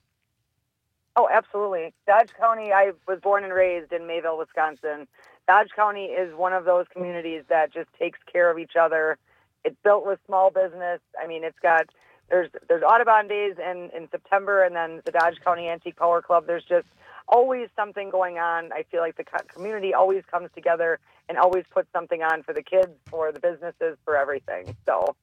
Oh, absolutely. Dodge County. I was born and raised in Mayville, Wisconsin. Dodge County is one of those communities that just takes care of each other. It's built with small business. I mean, it's got there's there's Audubon Days in, in September, and then the Dodge County Antique Power Club. There's just always something going on. I feel like the co- community always comes together and always puts something on for the kids, for the businesses, for everything. So,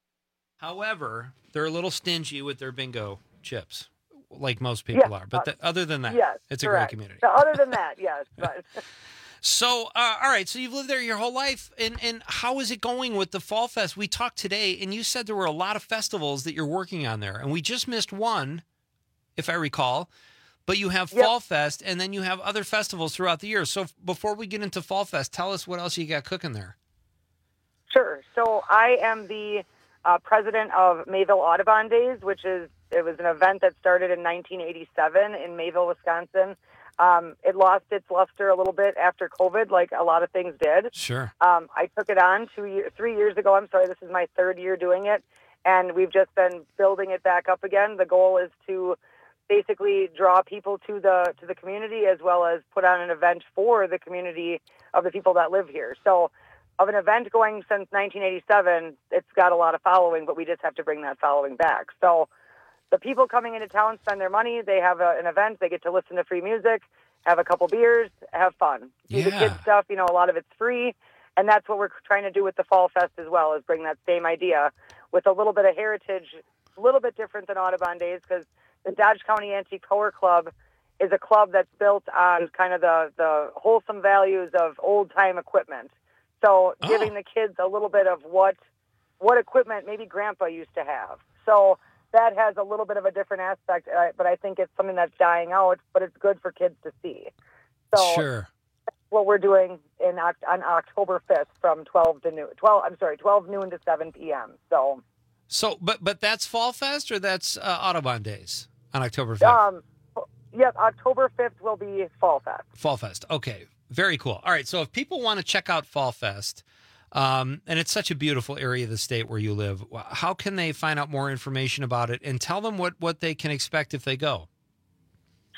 However, they're a little stingy with their bingo chips, like most people Yes, are. But uh, the, other than that, yes, it's a correct. great community. So other than that, yes. But So, uh, all right. So you've lived there your whole life, and and how is it going with the Fall Fest? We talked today, and you said there were a lot of festivals that you're working on there, and we just missed one, if I recall. But you have Yep. Fall Fest, and then you have other festivals throughout the year. So before we get into Fall Fest, tell us what else you got cooking there. Sure. So I am the uh, president of Mayville Audubon Days, which is it was an event that started in nineteen eighty-seven in Mayville, Wisconsin. Um, it lost its luster a little bit after COVID, like a lot of things did. Sure. Um, I took it on two year, three years ago. I'm sorry, this is my third year doing it, and we've just been building it back up again. The goal is to basically draw people to the to the community, as well as put on an event for the community of the people that live here. So, of an event going since nineteen eighty-seven, it's got a lot of following, but we just have to bring that following back. So, the people coming into town spend their money. They have a, an event. They get to listen to free music, have a couple beers, have fun. Do the Yeah. kids stuff. You know, a lot of it's free. And that's what we're trying to do with the Fall Fest as well, is bring that same idea with a little bit of heritage, a little bit different than Audubon Days, because the Dodge County Antique Power Club is a club that's built on kind of the, the wholesome values of old-time equipment. So Oh. giving the kids a little bit of what what equipment maybe Grandpa used to have. So that has a little bit of a different aspect, uh, but I think it's something that's dying out, but it's good for kids to see. So Sure. that's what we're doing in Oct- on October fifth from twelve to noon. twelve, I'm sorry, twelve noon to seven p.m. So, So, but but that's Fall Fest, or that's uh, Audubon Days on October fifth? um, yep, October fifth will be Fall Fest. Fall Fest. Okay. Very cool. All right. So if people want to check out Fall Fest, um, and it's such a beautiful area of the state where you live, how can they find out more information about it, and tell them what, what they can expect if they go?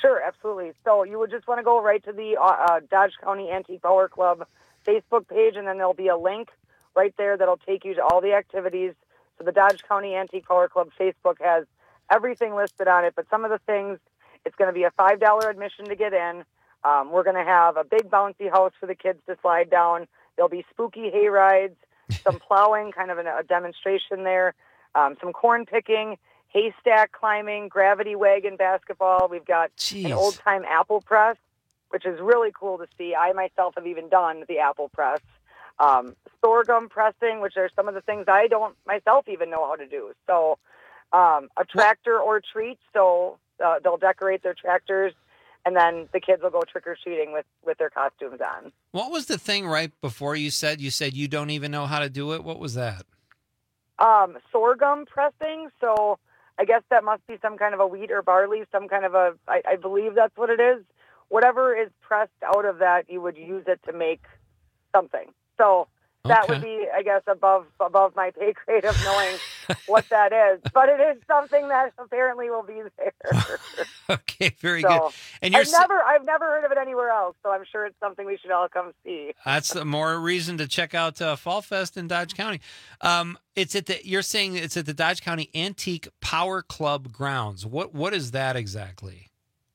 Sure, absolutely. So you would just want to go right to the uh, uh, Dodge County Antique Power Club Facebook page, and then there'll be a link right there that'll take you to all the activities. So the Dodge County Antique Power Club Facebook has everything listed on it, but some of the things, it's going to be a five dollars admission to get in. Um, we're going to have a big bouncy house for the kids to slide down. There'll be spooky hay rides, some plowing, kind of an, a demonstration there, um, some corn picking, haystack climbing, gravity wagon basketball. We've got Jeez. an old-time apple press, which is really cool to see. I myself have even done the apple press. Um, sorghum pressing, which are some of the things I don't myself even know how to do. So um, a tractor or treat, so uh, they'll decorate their tractors, and then the kids will go trick-or-treating with, with their costumes on. What was the thing right before you said? You said you don't even know how to do it. What was that? Um, sorghum pressing, so I guess that must be some kind of a wheat or barley, some kind of a, I, I believe that's what it is. Whatever is pressed out of that, you would use it to make something. So that Okay. would be, I guess, above above my pay grade of knowing what that is. But it is something that apparently will be there. Okay, very So, good. And you're I've s- never, I've never heard of it anywhere else, so I'm sure it's something we should all come see. That's the more reason to check out uh, Fall Fest in Dodge County. Um, it's at the. You're saying it's at the Dodge County Antique Power Club grounds. What what is that exactly?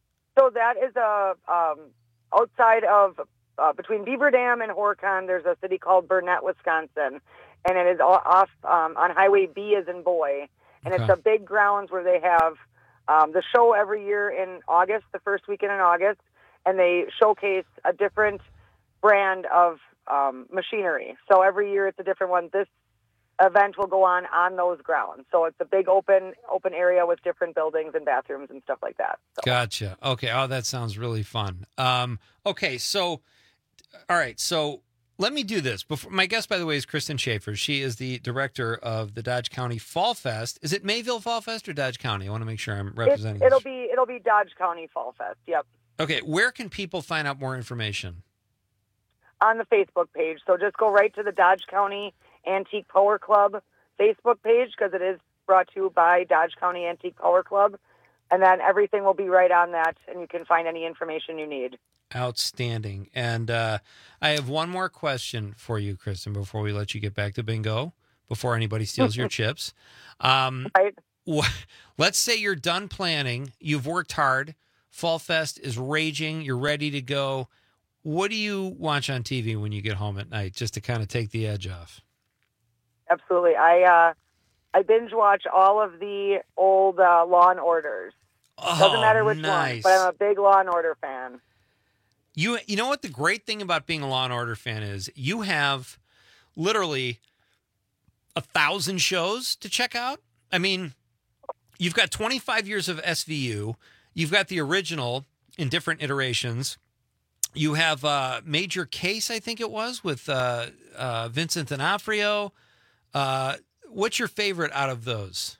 So that is a um, outside of uh, between Beaver Dam and Horicon. There's a city called Burnett, Wisconsin, and it is all off um, on Highway B as in boy. And it's Okay. a big grounds where they have um, the show every year in August, the first weekend in August, and they showcase a different brand of um, machinery. So every year it's a different one. This event will go on on those grounds. So it's a big open open area with different buildings and bathrooms and stuff like that. So. Gotcha. Okay. Oh, that sounds really fun. Um, okay. So, all right. So let me do this. Before, my guest, by the way, is Kristen Schaefer. She is the director of the Dodge County Fall Fest. Is it Mayville Fall Fest or Dodge County? I want to make sure I'm It, representing. it'll this. be it'll be Dodge County Fall Fest. Yep. Okay. Where can people find out more information? On the Facebook page. So just go right to the Dodge County Antique Power Club Facebook page because it is brought to you by Dodge County Antique Power Club. And then everything will be right on that, and you can find any information you need. Outstanding. And uh, I have one more question for you, Kristen, before we let you get back to bingo, before anybody steals your chips. Um, right. wh- let's say you're done planning. You've worked hard. Fall Fest is raging. You're ready to go. What do you watch on T V when you get home at night, just to kind of take the edge off? Absolutely. I uh, I binge watch all of the old uh, Law and Orders. Doesn't matter which nice. one, but I'm a big Law and Order fan. You you know what the great thing about being a Law and Order fan is? You have literally a thousand shows to check out. I mean, you've got twenty-five years of S V U. You've got the original in different iterations. You have uh, Major Case, I think it was, with uh, uh, Vincent D'Onofrio. Uh, what's your favorite out of those?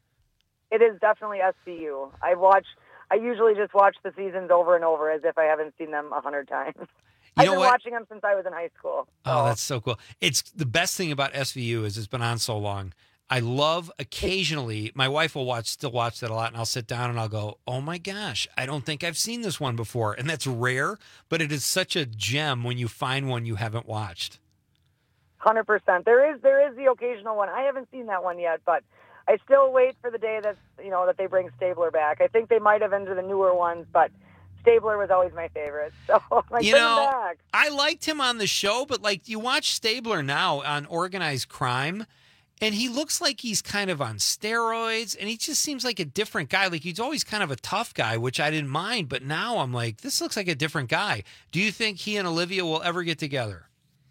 It is definitely S V U. I watch. I usually just watch the seasons over and over as if I haven't seen them a hundred times. I've know been what? watching them since I was in high school. Oh, that's so cool. It's the best thing about S V U is it's been on so long. I love occasionally, my wife will watch, still watch that a lot, and I'll sit down and I'll go, oh my gosh, I don't think I've seen this one before. And that's rare, but it is such a gem when you find one you haven't watched. Hundred percent. There is there is the occasional one. I haven't seen that one yet, but I still wait for the day that you know that they bring Stabler back. I think they might have into the newer ones, but Stabler was always my favorite. So like, You bring know, him back. I liked him on the show, but like you watch Stabler now on Organized Crime, and he looks like he's kind of on steroids, and he just seems like a different guy. Like he's always kind of a tough guy, which I didn't mind, but now I'm like, this looks like a different guy. Do you think he and Olivia will ever get together?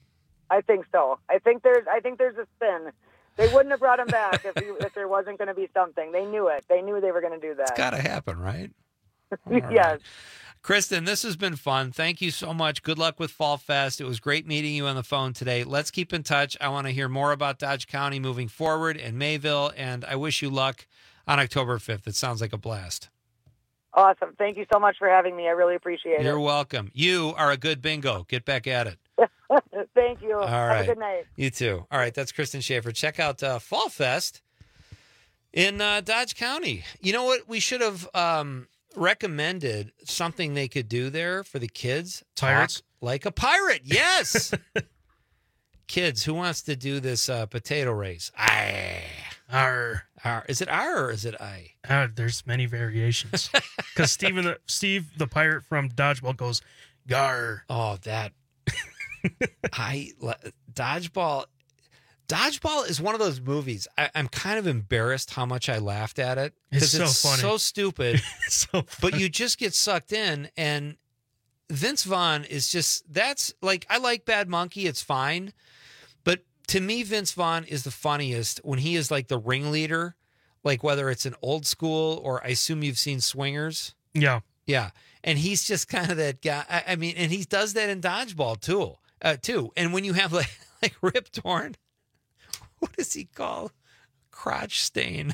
I think so. I think there's I think there's a spin. They wouldn't have brought him back if he, if there wasn't going to be something. They knew it. They knew they were going to do that. It's got to happen, right? Yes. Kristen, this has been fun. Thank you so much. Good luck with Fall Fest. It was great meeting you on the phone today. Let's keep in touch. I want to hear more about Dodge County moving forward and Mayville, and I wish you luck on October fifth. It sounds like a blast. Awesome. Thank you so much for having me. I really appreciate You're it. welcome. You are a good bingo. Get back at it. Thank you. All Have right. a good night. You too. All right. That's Kristen Schaefer. Check out uh, Fall Fest in uh, Dodge County. You know what? We should have um, recommended something they could do there for the kids. Pirates? Talk like a pirate, yes. Kids, who wants to do this uh, potato race? Aye. Arr. Arr. Is it R or is it I? Uh, there's many variations. Because Steven the, Steve, the pirate from Dodgeball, goes, gar. Oh, that. I Dodgeball. Dodgeball is one of those movies. I, I'm kind of embarrassed how much I laughed at it. It's so it's funny. so stupid. It's so but you just get sucked in, and Vince Vaughn is just, that's like, I like Bad Monkey. It's fine. But to me, Vince Vaughn is the funniest when he is like the ringleader, like whether it's an Old School or I assume you've seen Swingers. Yeah. Yeah. And he's just kind of that guy. I, I mean, and he does that in Dodgeball too. Uh, too. And when you have like, like Rip Torn, what does he call crotch stain?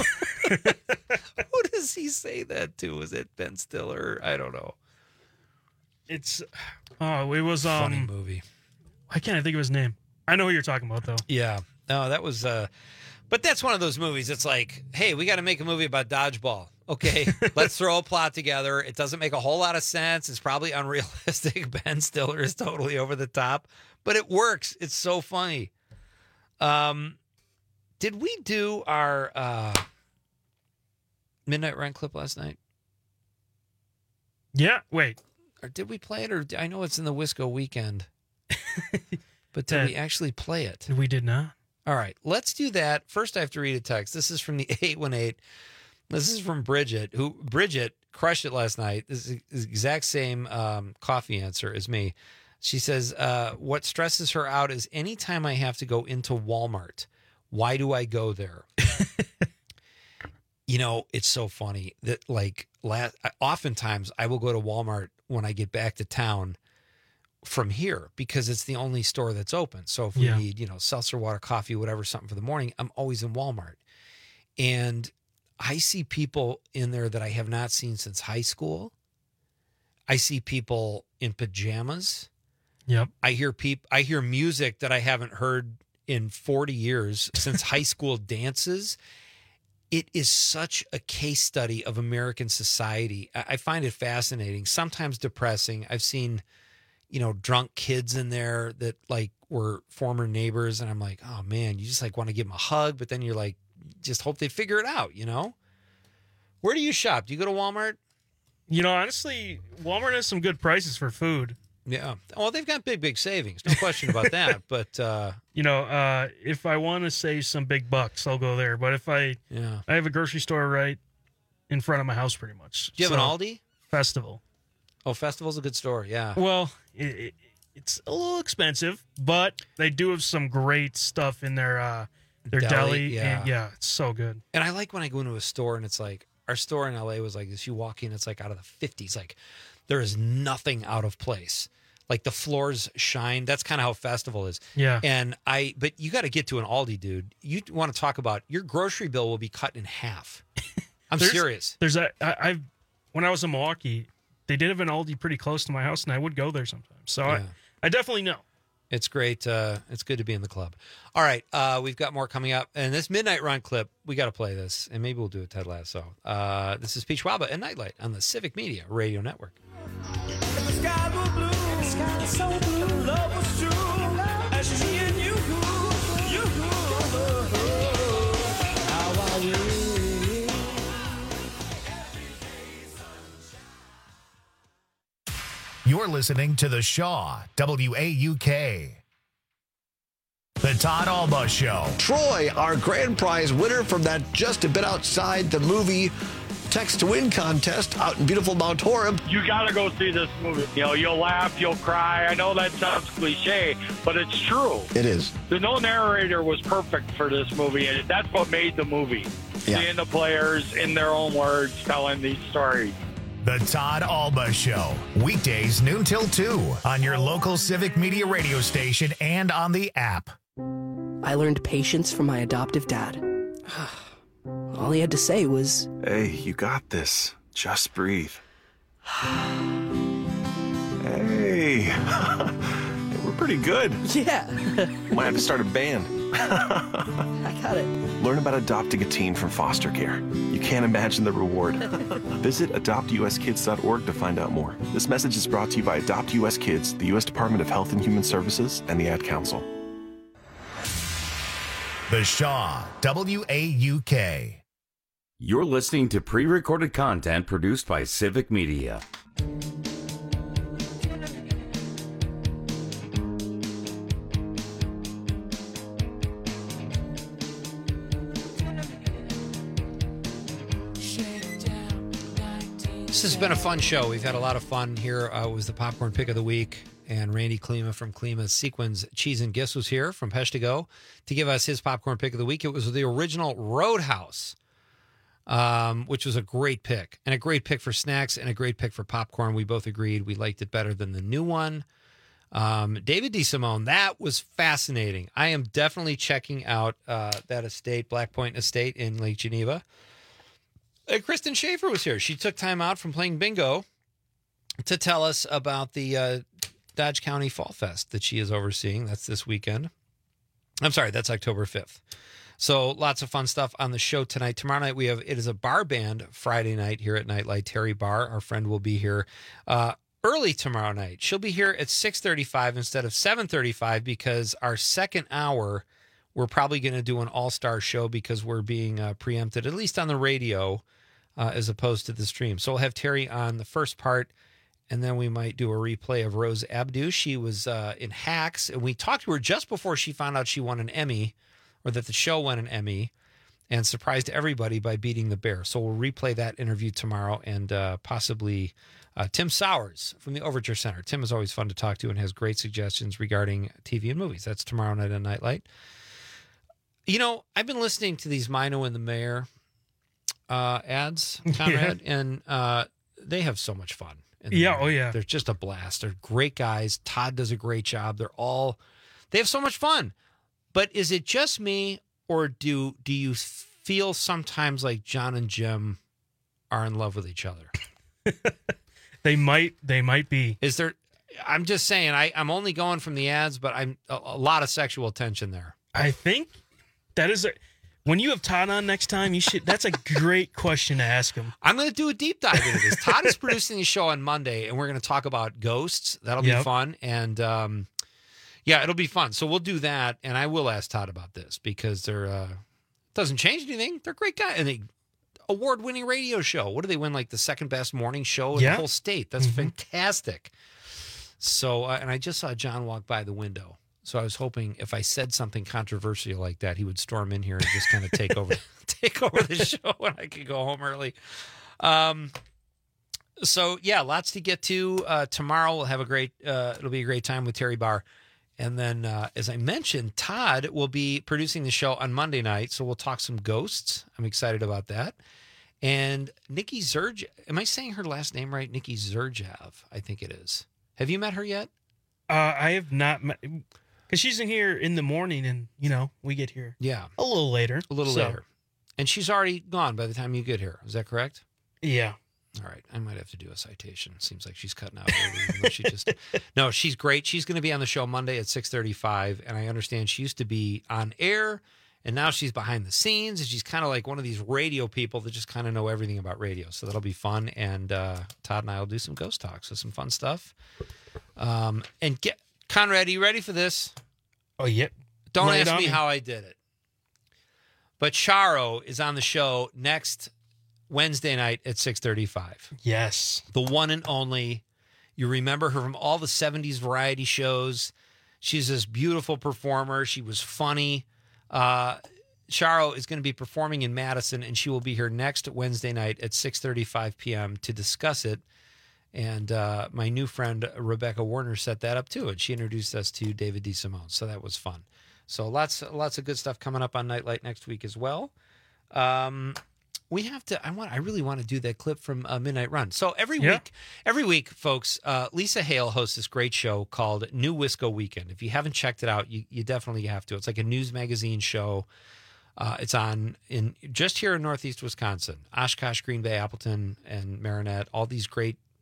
What does he say that to? Is it Ben Stiller? I don't know. It's, oh, it was, um, funny movie. Why can't I think of his name? I know who you're talking about, though. Yeah. No, that was, uh, but that's one of those movies. It's like, hey, we got to make a movie about dodgeball. Okay, let's throw a plot together. It doesn't make a whole lot of sense. It's probably unrealistic. Ben Stiller is totally over the top, but it works. It's so funny. Um, did we do our uh, Midnight Run clip last night? Yeah. Wait. Or did we play it? Or I know it's in the Wisco weekend, but did That- we actually play it? We did not. All right, let's do that. First, I have to read a text. This is from the eight one eight. This is from Bridget, who Bridget crushed it last night. This is the exact same um, coffee answer as me. She says, uh, what stresses her out is anytime I have to go into Walmart, why do I go there? You know, it's so funny that like last, oftentimes I will go to Walmart when I get back to town from here because it's the only store that's open. So if we Yeah. need, you know, seltzer water, coffee, whatever, something for the morning, I'm always in Walmart. And I see people in there that I have not seen since high school. I see people in pajamas. Yep. I hear peop- I hear music that I haven't heard in forty years since high school dances. It is such a case study of American society. I, I find it fascinating, sometimes depressing. I've seen, you know, drunk kids in there that like were former neighbors. And I'm like, oh man, you just like want to give them a hug, but then you're like, just hope they figure it out, you know? Where do you shop? Do you go to Walmart? You know, honestly, Walmart has some good prices for food. Yeah. Well, they've got big, big savings. No question about that. But, uh, You know, uh, if I want to save some big bucks, I'll go there. But if I, yeah, I have a grocery store right in front of my house, pretty much. do you have So, an Aldi? Festival? Oh, Festival's a good store. Yeah. Well, it, it, it's a little expensive, but they do have some great stuff in their uh, their Deli, deli. yeah. And yeah, it's so good. And I like when I go into a store and it's like, our store in L A was like this. You walk in, it's like out of the fifties. Like there is nothing out of place. Like the floors shine. That's kind of how Festival is. Yeah. And I, but you got to get to an Aldi, dude. You want to talk about your grocery bill will be cut in half. I'm There's- serious. There's a I, I've when I was in Milwaukee, they did have an Aldi pretty close to my house, and I would go there sometimes. So Yeah. I, I definitely know. It's great. Uh, it's good to be in the club. All right. Uh, we've got more coming up. And this Midnight Run clip, we got to play this. And maybe we'll do a Ted Lasso. Uh, this is Peach Waba and Nightlight on the Civic Media Radio Network. You're listening to The Shaw, W A U K. The Todd Alba Show. Troy, our grand prize winner from that Just a Bit Outside the Movie Text to Win contest out in beautiful Mount Horeb. You got to go see this movie. You know, you'll laugh, you'll cry. I know that sounds cliche, but it's true. It is. The no narrator was perfect for this movie, and that's what made the movie. Yeah. Seeing the players in their own words telling these stories. The Todd Alba Show. Weekdays noon till two on your local Civic Media radio station and on the app. I learned patience from my adoptive dad. All he had to say was, Hey, you got this. Just breathe. Hey, we're pretty good. Yeah. Might have to start a band. I got it. Learn about adopting a teen from foster care. You can't imagine the reward. Visit adopt u s kids dot org to find out more. This message is brought to you by Adopt U S Kids, the U S Department of Health and Human Services, and the Ad Council. The Shaw, W A U K. You're listening to pre-recorded content produced by Civic Media. This has been a fun show. We've had a lot of fun here. Uh, it was the Popcorn Pick of the Week, and Randy Klima from Klima Sequins Cheese and Gifts was here from Pesh to Go to give us his Popcorn Pick of the Week. It was the original Roadhouse, um, which was a great pick, and a great pick for snacks and a great pick for popcorn. We both agreed we liked it better than the new one. Um, David DeSimone, that was fascinating. I am definitely checking out uh, that estate, Black Point Estate in Lake Geneva. Uh, Kristen Schaefer was here. She took time out from playing bingo to tell us about the uh, Dodge County Fall Fest that she is overseeing. That's this weekend. I'm sorry, that's October fifth. So lots of fun stuff on the show tonight. Tomorrow night we have, it is a bar band Friday night here at Nightlight. Terry Barr, our friend, will be here uh, early tomorrow night. She'll be here at six thirty-five instead of seven thirty-five because our second hour, we're probably going to do an all-star show because we're being uh, preempted, at least on the radio, uh, as opposed to the stream. So we'll have Terry on the first part, and then we might do a replay of Rose Abdu. She was uh, in Hacks, and we talked to her just before she found out she won an Emmy, or that the show won an Emmy, and surprised everybody by beating the Bear. So we'll replay that interview tomorrow, and uh, possibly uh, Tim Sowers from the Overture Center. Tim is always fun to talk to and has great suggestions regarding T V and movies. That's tomorrow night on Nightlight. You know, I've been listening to these Mino and the Mayor uh, ads, Conrad, yeah. and uh, they have so much fun. Yeah, oh yeah. They're just a blast. They're great guys. Todd does a great job. They're all, they have so much fun. But is it just me, or do do you feel sometimes like John and Jim are in love with each other? They might, they might be. Is there, I'm just saying, I, I'm only going from the ads, but I'm a, a lot of sexual tension there. I think that is a, when you have Todd on next time, you should, that's a great question to ask him. I'm going to do a deep dive into this. Todd is producing the show on Monday, and we're going to talk about ghosts. That'll be Yep. fun. And, um, yeah, it'll be fun. So we'll do that, and I will ask Todd about this because they're uh, doesn't change anything. They're great guys, and they award-winning radio show. What do they win? Like the second best morning show in Yeah. the whole state. That's Mhm. fantastic. So, uh, and I just saw John walk by the window. So I was hoping if I said something controversial like that, he would storm in here and just kind of take over, take over the show, and I could go home early. Um. So yeah, lots to get to. Uh, tomorrow we'll have a great. Uh, it'll be a great time with Terry Barr. And then, uh, as I mentioned, Todd will be producing the show on Monday night, so we'll talk some ghosts. I'm excited about that. And Nikki Zurj, am I saying her last name right? Nikki Zurjev, I think it is. Have you met her yet? Uh, I have not met, because she's in here in the morning, and, you know, we get here Yeah, a little later. a little So, later. And she's already gone by the time you get here. Is that correct? Yeah. All right, I might have to do a citation. Seems like she's cutting out early, even though she just no, she's great. She's going to be on the show Monday at six thirty-five, and I understand she used to be on air, and now she's behind the scenes, and she's kind of like one of these radio people that just kind of know everything about radio. So that'll be fun, and uh, Todd and I will do some ghost talks, so some fun stuff. Um, and get Conrad, are you ready for this? Oh, yep. Don't Lay it ask on me me. how I did it, but Charo is on the show next Wednesday night at six thirty-five. Yes. The one and only. You remember her from all the seventies variety shows. She's this beautiful performer. She was funny. Uh, Charo is going to be performing in Madison, and she will be here next Wednesday night at six thirty-five p.m. to discuss it. And uh, my new friend Rebecca Warner set that up too, and she introduced us to David DeSimone. So that was fun. So lots, lots of good stuff coming up on Nightlight next week as well. Um, We have to. I want. I really want to do that clip from uh, Midnight Run. So every Yeah. week, every week, folks, uh, Lisa Hale hosts this great show called New Wisco Weekend. If you haven't checked it out, you, you definitely have to. It's like a news magazine show. Uh, it's on in just here in Northeast Wisconsin, Oshkosh, Green Bay, Appleton, and Marinette. All these great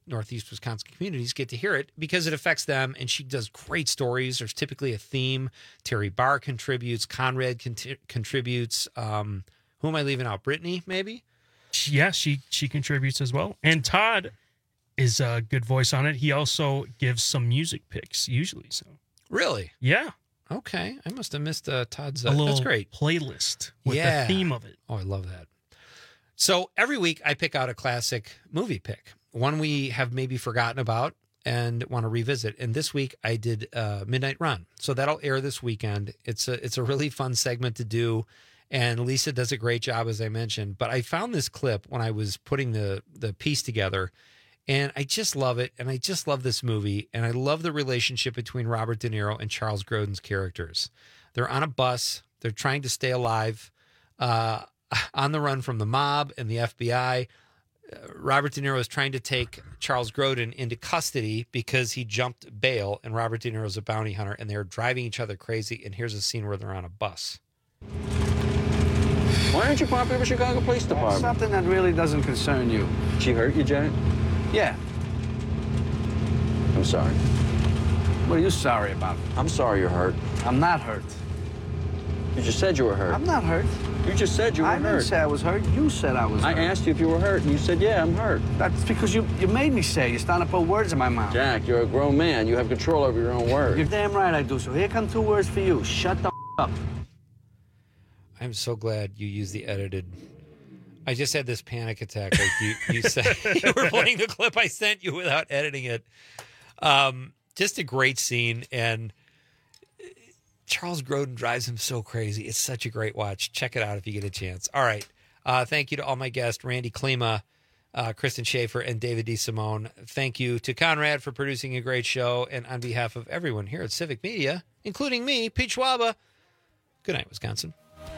Northeast Wisconsin communities get to hear it because it affects them, and she does great stories. There's typically a theme. Terry Barr contributes. Conrad cont- contributes. Um, who am I leaving out? Brittany, maybe? Yeah, she, she contributes as well. And Todd is a good voice on it. He also gives some music picks, usually. So Really? Yeah. Okay. I must have missed uh, Todd's. Uh, a little that's great. playlist with yeah. the theme of it. Oh, I love that. So every week I pick out a classic movie pick, one we have maybe forgotten about and want to revisit. And this week I did uh, Midnight Run. So that'll air this weekend. It's a, it's a really fun segment to do. And Lisa does a great job, as I mentioned. But I found this clip when I was putting the, the piece together, and I just love it. And I just love this movie. And I love the relationship between Robert De Niro and Charles Grodin's characters. They're on a bus. They're trying to stay alive, uh, on the run from the mob and the F B I. Uh, Robert De Niro is trying to take Charles Grodin into custody because he jumped bail, and Robert De Niro is a bounty hunter, and they're driving each other crazy. And here's a scene where they're on a bus. Why aren't you popular with Chicago Police Department? Something that really doesn't concern you. She hurt you, Janet? Yeah. I'm sorry. What are you sorry about? I'm sorry you're hurt. I'm not hurt. You just said you were hurt. I'm not hurt. You just said you were I hurt. I didn't say I was hurt. You said I was I hurt. I asked you if you were hurt, and you said, yeah, I'm hurt. That's because you, you made me say it. You're starting to put words in my mouth. Jack, you're a grown man. You have control over your own words. You're damn right I do. So here come two words for you. Shut the up. I'm so glad you used the edited. I just had this panic attack. Like you, you said you were playing the clip I sent you without editing it. Um, just a great scene. And Charles Grodin drives him so crazy. It's such a great watch. Check it out if you get a chance. All right. Uh, thank you to all my guests, Randy Klima, uh, Kristen Schaefer, and David DeSimone. Thank you to Conrad for producing a great show. And on behalf of everyone here at Civic Media, including me, Pete Schwaba, good night, Wisconsin.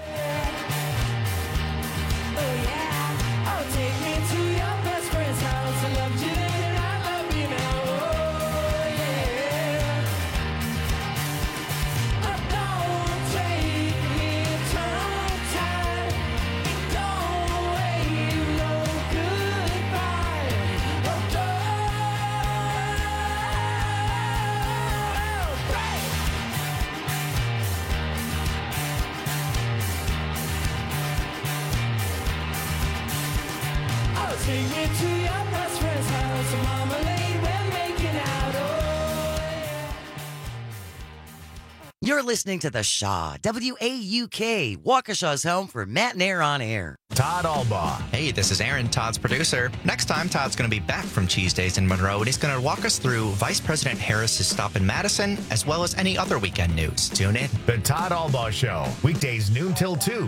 Take me to your best friend's house, marmalade, we're making out, oh yeah. You're listening to The Shaw, W A U K, Waukesha's home for Matt and Air on Air. Todd Albaugh. Hey, this is Aaron, Todd's producer. Next time, Todd's going to be back from Cheese Days in Monroe, and he's going to walk us through Vice President Harris's stop in Madison, as well as any other weekend news. Tune in. The Todd Albaugh Show, weekdays noon till two.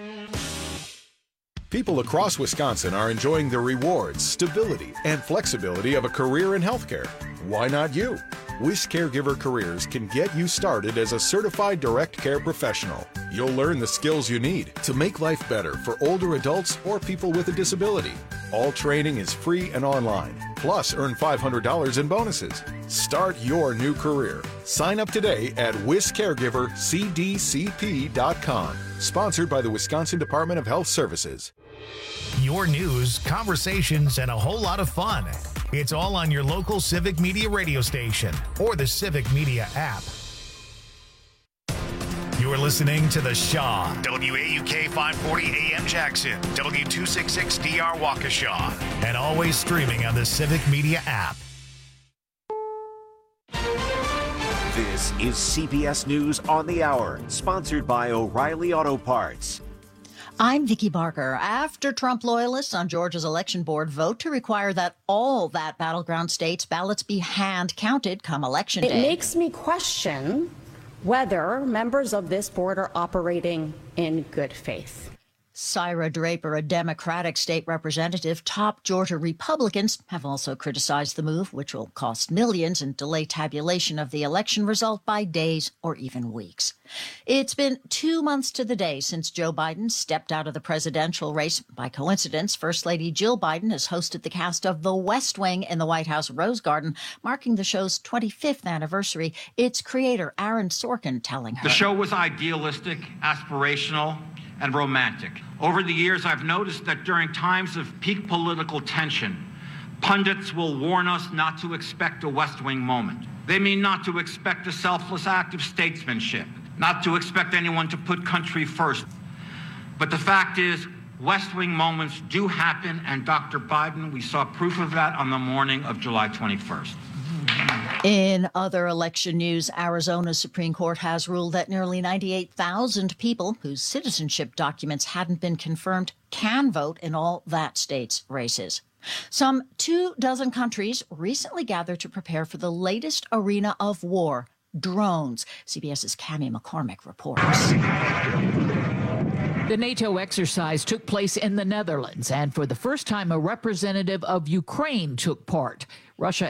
People across Wisconsin are enjoying the rewards, stability, and flexibility of a career in healthcare. Why not you? Wish Caregiver Careers can get you started as a certified direct care professional. You'll learn the skills you need to make life better for older adults or people with a disability. All training is free and online. Plus, earn five hundred dollars in bonuses. Start your new career. Sign up today at wish caregiver c d c p dot com. Sponsored by the Wisconsin Department of Health Services. Your news, conversations, and a whole lot of fun. It's all on your local Civic Media radio station or the Civic Media app. You're listening to The Shaw, W A U K five forty A M Jackson, W two sixty-six D R Waukesha, and always streaming on the Civic Media app. This is C B S News on the Hour, sponsored by O'Reilly Auto Parts. I'm Vicki Barker. After Trump loyalists on Georgia's election board vote to require that all that battleground states' ballots be hand counted come election day. It makes me question whether members of this board are operating in good faith. Syra Draper, a Democratic state representative, top Georgia Republicans have also criticized the move, which will cost millions and delay tabulation of the election result by days or even weeks. It's been two months to the day since Joe Biden stepped out of the presidential race. By coincidence, First Lady Jill Biden has hosted the cast of The West Wing in the White House Rose Garden, marking the show's twenty-fifth anniversary. Its creator, Aaron Sorkin, telling her. The show was idealistic, aspirational, and romantic. Over the years, I've noticed that during times of peak political tension, Pundits will warn us not to expect a West Wing moment. They mean not to expect a selfless act of statesmanship, not to expect anyone to put country first. But the fact is, West Wing moments do happen, and Doctor Biden, we saw proof of that on the morning of July twenty-first. In other election news, Arizona's Supreme Court has ruled that nearly ninety-eight thousand people whose citizenship documents hadn't been confirmed can vote in all that state's races. Some two dozen countries recently gathered to prepare for the latest arena of war, drones. CBS's Cami McCormick reports. The NATO exercise took place in the Netherlands, and for the first time, a representative of Ukraine took part. Russia